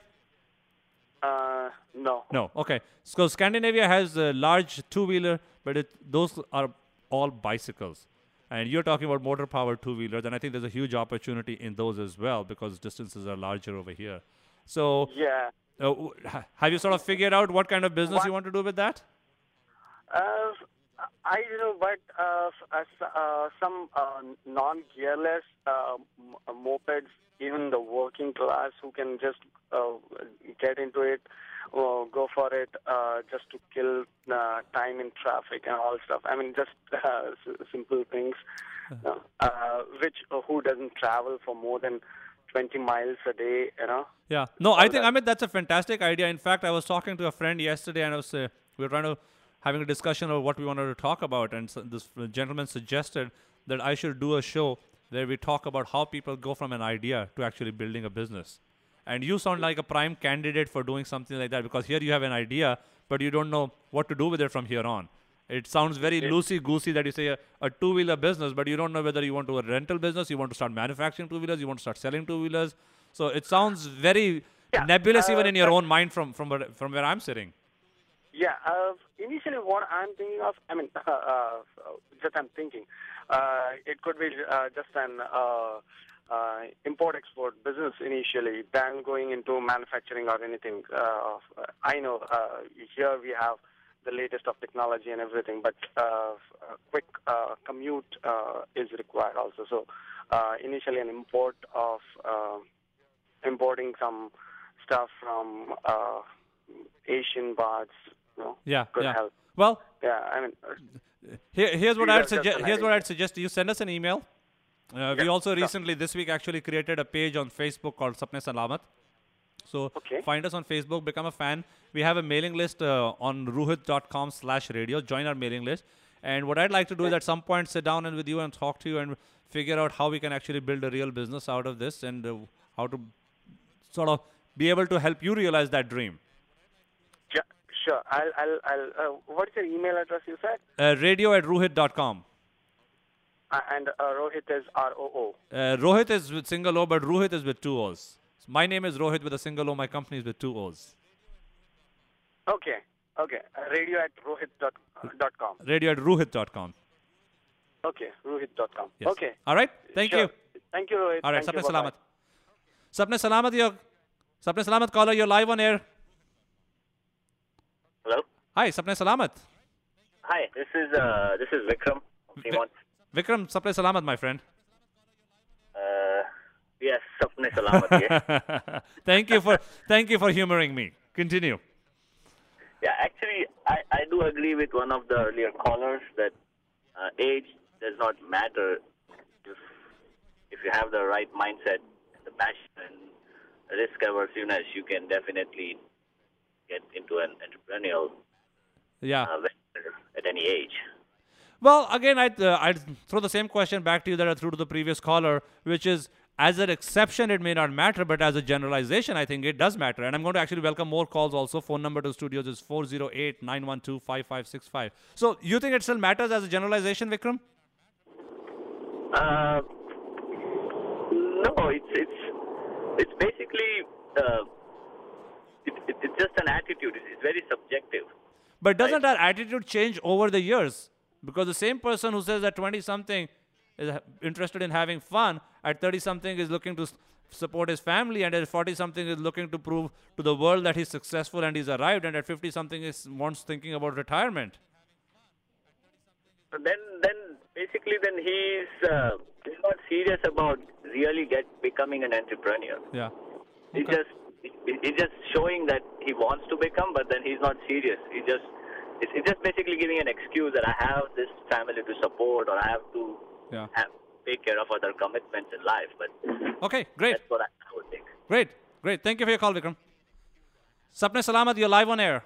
Uh, no. No. Okay. So Scandinavia has a large two-wheeler, but it, those are all bicycles. And you're talking about motor-powered two-wheelers, and I think there's a huge opportunity in those as well because distances are larger over here. So Yeah. uh, w- ha- have you sort of figured out what kind of business What- you want to do with that? Uh, I don't know, but uh, s- uh, s- uh, some uh, non-gearless uh, m- uh, mopeds, even the working class who can just uh, get into it, uh, go for it, uh, just to kill uh, time in traffic and all stuff. I mean, just uh, s- simple things. Uh, uh, which uh, who doesn't travel for more than twenty miles a day? You know. Yeah. No, I think, Amit, that's a fantastic idea. In fact, I was talking to a friend yesterday, and I was uh, we were trying to having a discussion of what we wanted to talk about, and so this gentleman suggested that I should do a show where we talk about how people go from an idea to actually building a business. And you sound like a prime candidate for doing something like that because here you have an idea, but you don't know what to do with it from here on. It sounds very loosey-goosey that you say a, a two-wheeler business, but you don't know whether you want to a rental business, you want to start manufacturing two-wheelers, you want to start selling two-wheelers. So it sounds very nebulous uh, even in your but- own mind from, from, where, from where I'm sitting. Yeah, uh, initially what I'm thinking of, I mean, uh, uh, just I'm thinking, uh, it could be uh, just an uh, uh, import-export business initially than going into manufacturing or anything. Uh, I know uh, here we have the latest of technology and everything, but uh, a quick uh, commute uh, is required also. So uh, initially an import of uh, importing some stuff from uh, Asian parts, you know, Yeah, could yeah. help. Well, yeah, I mean, uh, here, here's what these I'd are just suggest. an Here's what idea. I'd suggest. You send us an email. Uh, we Yeah, also sure. recently this week actually created a page on Facebook called Sapne Salamat. So find us on Facebook, become a fan. We have a mailing list uh, on ruhit dot com slash radio. Join our mailing list. And what I'd like to do is at some point sit down and with you and talk to you and figure out how we can actually build a real business out of this and uh, how to sort of be able to help you realize that dream. Yeah, sure. I'll, I'll, I'll, uh, what's your email address you said? Uh, radio at ruhit dot com. Uh, and uh, Rohit is R O O. Uh, Rohit is with single O, but Ruhit is with two O's. My name is Rohit with a single O. My company is with two O's. Okay, okay. Uh, radio at rohit dot com. Radio at ruhit dot com. Okay, rohit dot com. Yes. Okay. All right. Thank Sure. you. Thank you, Rohit. All right. Thank Sapne you. Bye-bye. Salamat. Sapne Salamat, you're, Sapne Salamat caller, you're live on air. Hello. Hi, Sapne Salamat. Hi, this is uh, this is Vikram. Fremont. Vikram, Sapne Salamat, my friend. Uh, yes, Sapne Salamat. Yes. Thank you for thank you for humoring me. Continue. Yeah, actually, I, I do agree with one of the earlier callers that uh, age does not matter if if you have the right mindset, the passion, and risk averseness. You can definitely get into an entrepreneurial Yeah. uh, venture at any age. Well, again, I'd, uh, I'd throw the same question back to you that I threw to the previous caller, which is, as an exception, it may not matter, but as a generalization, I think it does matter. And I'm going to actually welcome more calls also. Phone number to studios is four oh eight, nine one two, five five six five. So, you think it still matters as a generalization, Vikram? Uh, no, it's it's it's basically uh, it, it, it's just an attitude. It's, it's very subjective. But doesn't that attitude change over the years? Because the same person who says that twenty-something is ha- interested in having fun, at thirty-something is looking to s- support his family, and at forty-something is looking to prove to the world that he's successful and he's arrived, and at fifty-something is wants thinking about retirement. So then, then basically, then he's uh, he's not serious about really get becoming an entrepreneur. Yeah. He's just he, he's just showing that he wants to become, but then he's not serious. He just it's, it's just basically giving an excuse that I have this family to support, or I have to Yeah. have, take care of other commitments in life. But Okay, great. that's what I, I would think. Great, great. Thank you for your call, Vikram. Sapne Salamat, you're live on air.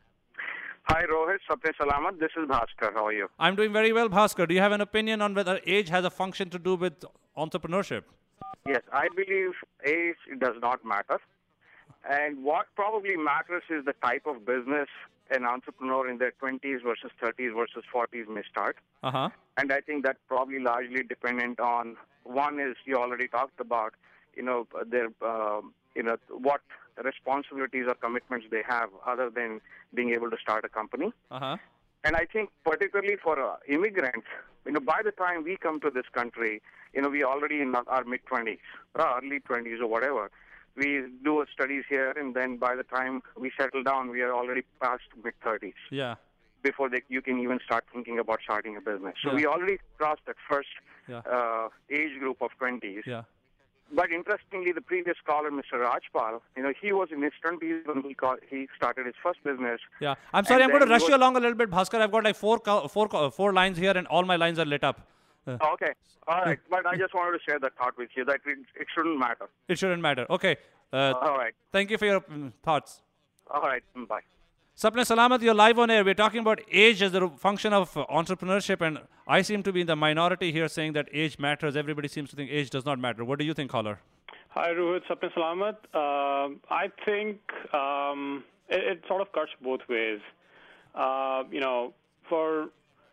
Hi, Rohit. Sapne Salamat. This is Bhaskar. How are you? I'm doing very well, Bhaskar. Do you have an opinion on whether age has a function to do with entrepreneurship? Yes, I believe age does not matter. And what probably matters is the type of business an entrepreneur in their twenties versus thirties versus forties may start. Uh-huh. And I think that's probably largely dependent on, one is you already talked about, you know, their, uh, you know, what responsibilities or commitments they have other than being able to start a company. Uh-huh. And I think particularly for uh, immigrants, you know, by the time we come to this country, you know, we already in our mid-twenties, or early twenties or whatever. We do our studies here, and then by the time we settle down, we are already past mid-thirties. Yeah. Before they, you can even start thinking about starting a business. So Yeah. we already crossed that first Yeah. uh, age group of twenties. Yeah. But interestingly, the previous caller, Mister Rajpal, you know, he was in his twenties when he called, he started his first business. Yeah. I'm sorry, And I'm going to then he rush you was- along a little bit, Bhaskar. I've got like four, co- four, co- four lines here, and all my lines are lit up. Uh, Okay, all right. But I just wanted to share that thought with you that it, it shouldn't matter. It shouldn't matter. Okay. Uh, All right. Thank you for your mm, thoughts. All right. Bye. Sapne Salamat, you're live on air. We're talking about age as a function of uh, entrepreneurship, and I seem to be in the minority here saying that age matters. Everybody seems to think age does not matter. What do you think, caller? Hi, Rohit. Sapne Salamat. Uh, I think um, it, it sort of cuts both ways. Uh, you know, for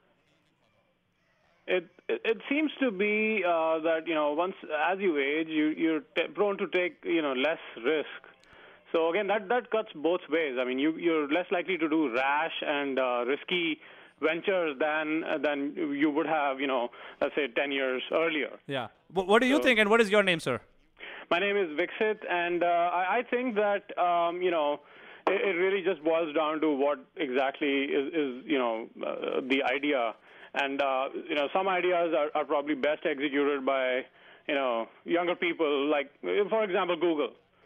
it, it, it seems to be uh, that you know once as you age, you you're t- prone to take you know less risk. So again, that that cuts both ways. I mean, you you're less likely to do rash and uh, risky ventures than uh, than you would have, you know, let's say ten years earlier. Yeah. But what do you So- think, and what is your name, sir? My name is Viksit, and uh, I, I think that, um, you know, it, it really just boils down to what exactly is, is you know, uh, the idea. And, uh, you know, some ideas are, are probably best executed by, you know, younger people, like, for example, Google.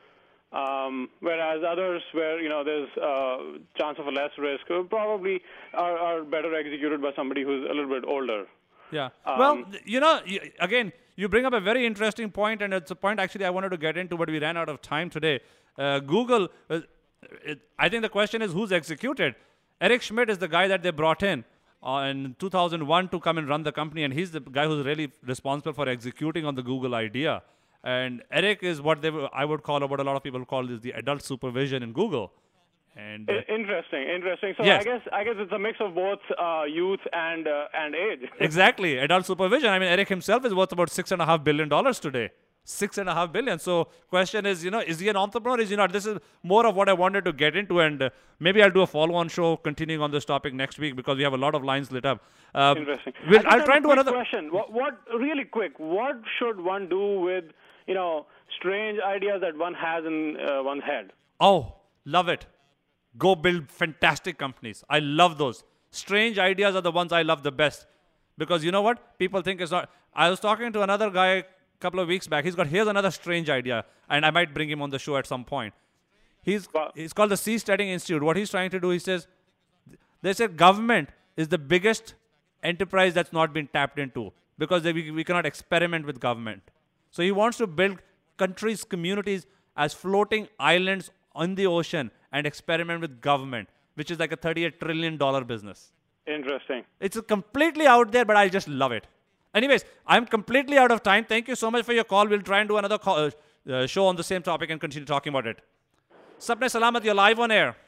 Um, whereas others where, you know, there's a uh, chance of a less risk uh, probably are, are better executed by somebody who's a little bit older. Yeah. Um, well, th- you know, y- again, you bring up a very interesting point, and it's a point actually I wanted to get into, but we ran out of time today. Uh, Google, uh, it, I think the question is who's executed. Eric Schmidt is the guy that they brought in uh, in two thousand one to come and run the company, and he's the guy who's really responsible for executing on the Google idea. And Eric is what they w- I would call, or what a lot of people call, is the adult supervision in Google. And uh, I- Interesting, interesting. So Yes. I guess I guess it's a mix of both uh, youth and uh, and age. exactly, adult supervision. I mean, Eric himself is worth about six and a half billion dollars today. Six and a half billion. So, question is, you know, is he an entrepreneur? Is he not? This is more of what I wanted to get into, and uh, maybe I'll do a follow-on show continuing on this topic next week because we have a lot of lines lit up. Uh, Interesting. We'll, I just I'll have try a and do quick another question. What, what really quick? What should one do with, you know, strange ideas that one has in uh, one's head? Oh, love it. Go build fantastic companies. I love those. Strange ideas are the ones I love the best. Because you know what? People think it's not. I was talking to another guy a couple of weeks back. He's got, here's another strange idea. And I might bring him on the show at some point. He's, he's called the Seasteading Institute. What he's trying to do, he says, they said government is the biggest enterprise that's not been tapped into. Because they, we, we cannot experiment with government. So he wants to build countries, communities as floating islands on the ocean and experiment with government, which is like a thirty-eight trillion dollars business. Interesting. It's completely out there, but I just love it. Anyways, I'm completely out of time. Thank you so much for your call. We'll try and do another call, uh, uh, show on the same topic and continue talking about it. Sapne Salamat, you're live on air.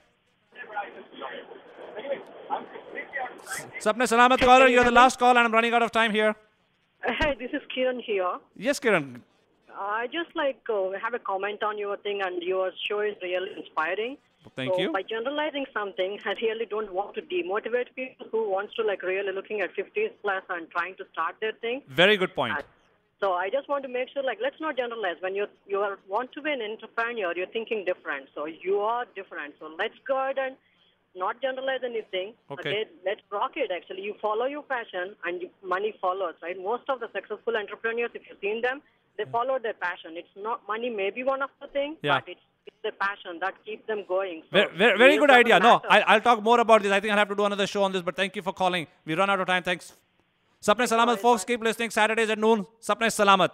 Sapne Salamat, caller, you're the last call and I'm running out of time here. Hi, this is Kiran here. Yes, Kiran. I just like uh, have a comment on your thing, and your show is really inspiring. Thank so you. By generalizing something, I really don't want to demotivate people who wants to like really looking at fifties plus and trying to start their thing. Very good point. So I just want to make sure, like, let's not generalize. When you you are, want to be an entrepreneur, you're thinking different. So you are different. So let's go ahead and not generalize anything. Okay. Let's rock it, actually. You follow your passion and you, money follows, right? Most of the successful entrepreneurs, if you've seen them, they follow their passion. It's not money, maybe one of the things, Yeah. but it's, it's the passion that keeps them going. So Very, very, very it good doesn't idea. No, matter. I, I'll talk more about this. I think I'll have to do another show on this, but thank you for calling. We run out of time. Thanks. Sapne Salamat, folks. Keep listening. Saturdays at noon. Sapne Salamat.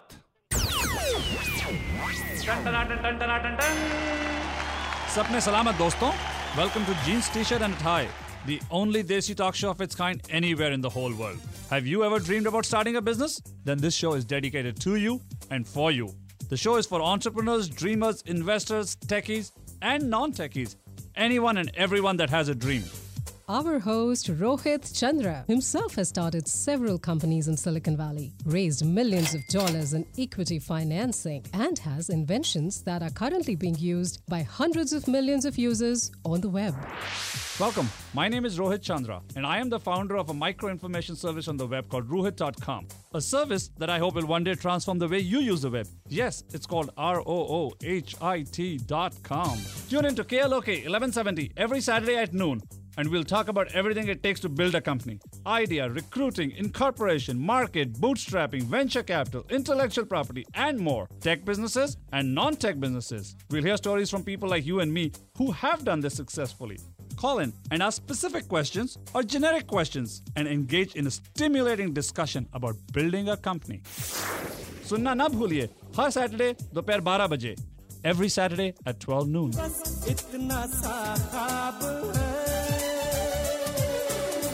Sapne Salamat, doston. Welcome to Jeans, T-shirt and Tie, the only Desi talk show of its kind anywhere in the whole world. Have you ever dreamed about starting a business? Then this show is dedicated to you and for you. The show is for entrepreneurs, dreamers, investors, techies, and non-techies. Anyone and everyone that has a dream. Our host, Rohit Chandra, himself has started several companies in Silicon Valley, raised millions of dollars in equity financing, and has inventions that are currently being used by hundreds of millions of users on the web. Welcome. My name is Rohit Chandra, and I am the founder of a micro-information service on the web called Rohit dot com. A service that I hope will one day transform the way you use the web. Yes, it's called R O O H I T dot com. Tune in to K L O K eleven seventy every Saturday at noon, and we'll talk about everything it takes to build a company. Idea, recruiting, incorporation, market, bootstrapping, venture capital, intellectual property, and more. Tech businesses and non-tech businesses. We'll hear stories from people like you and me who have done this successfully. Call in and ask specific questions or generic questions and engage in a stimulating discussion about building a company. Sunna na bhuliye, har Saturday, dopahr twelve baje. Every Saturday at twelve noon. इतना सा ख्वाब है.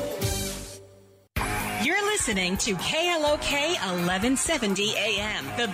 You're listening to K L O K eleven seventy A M, the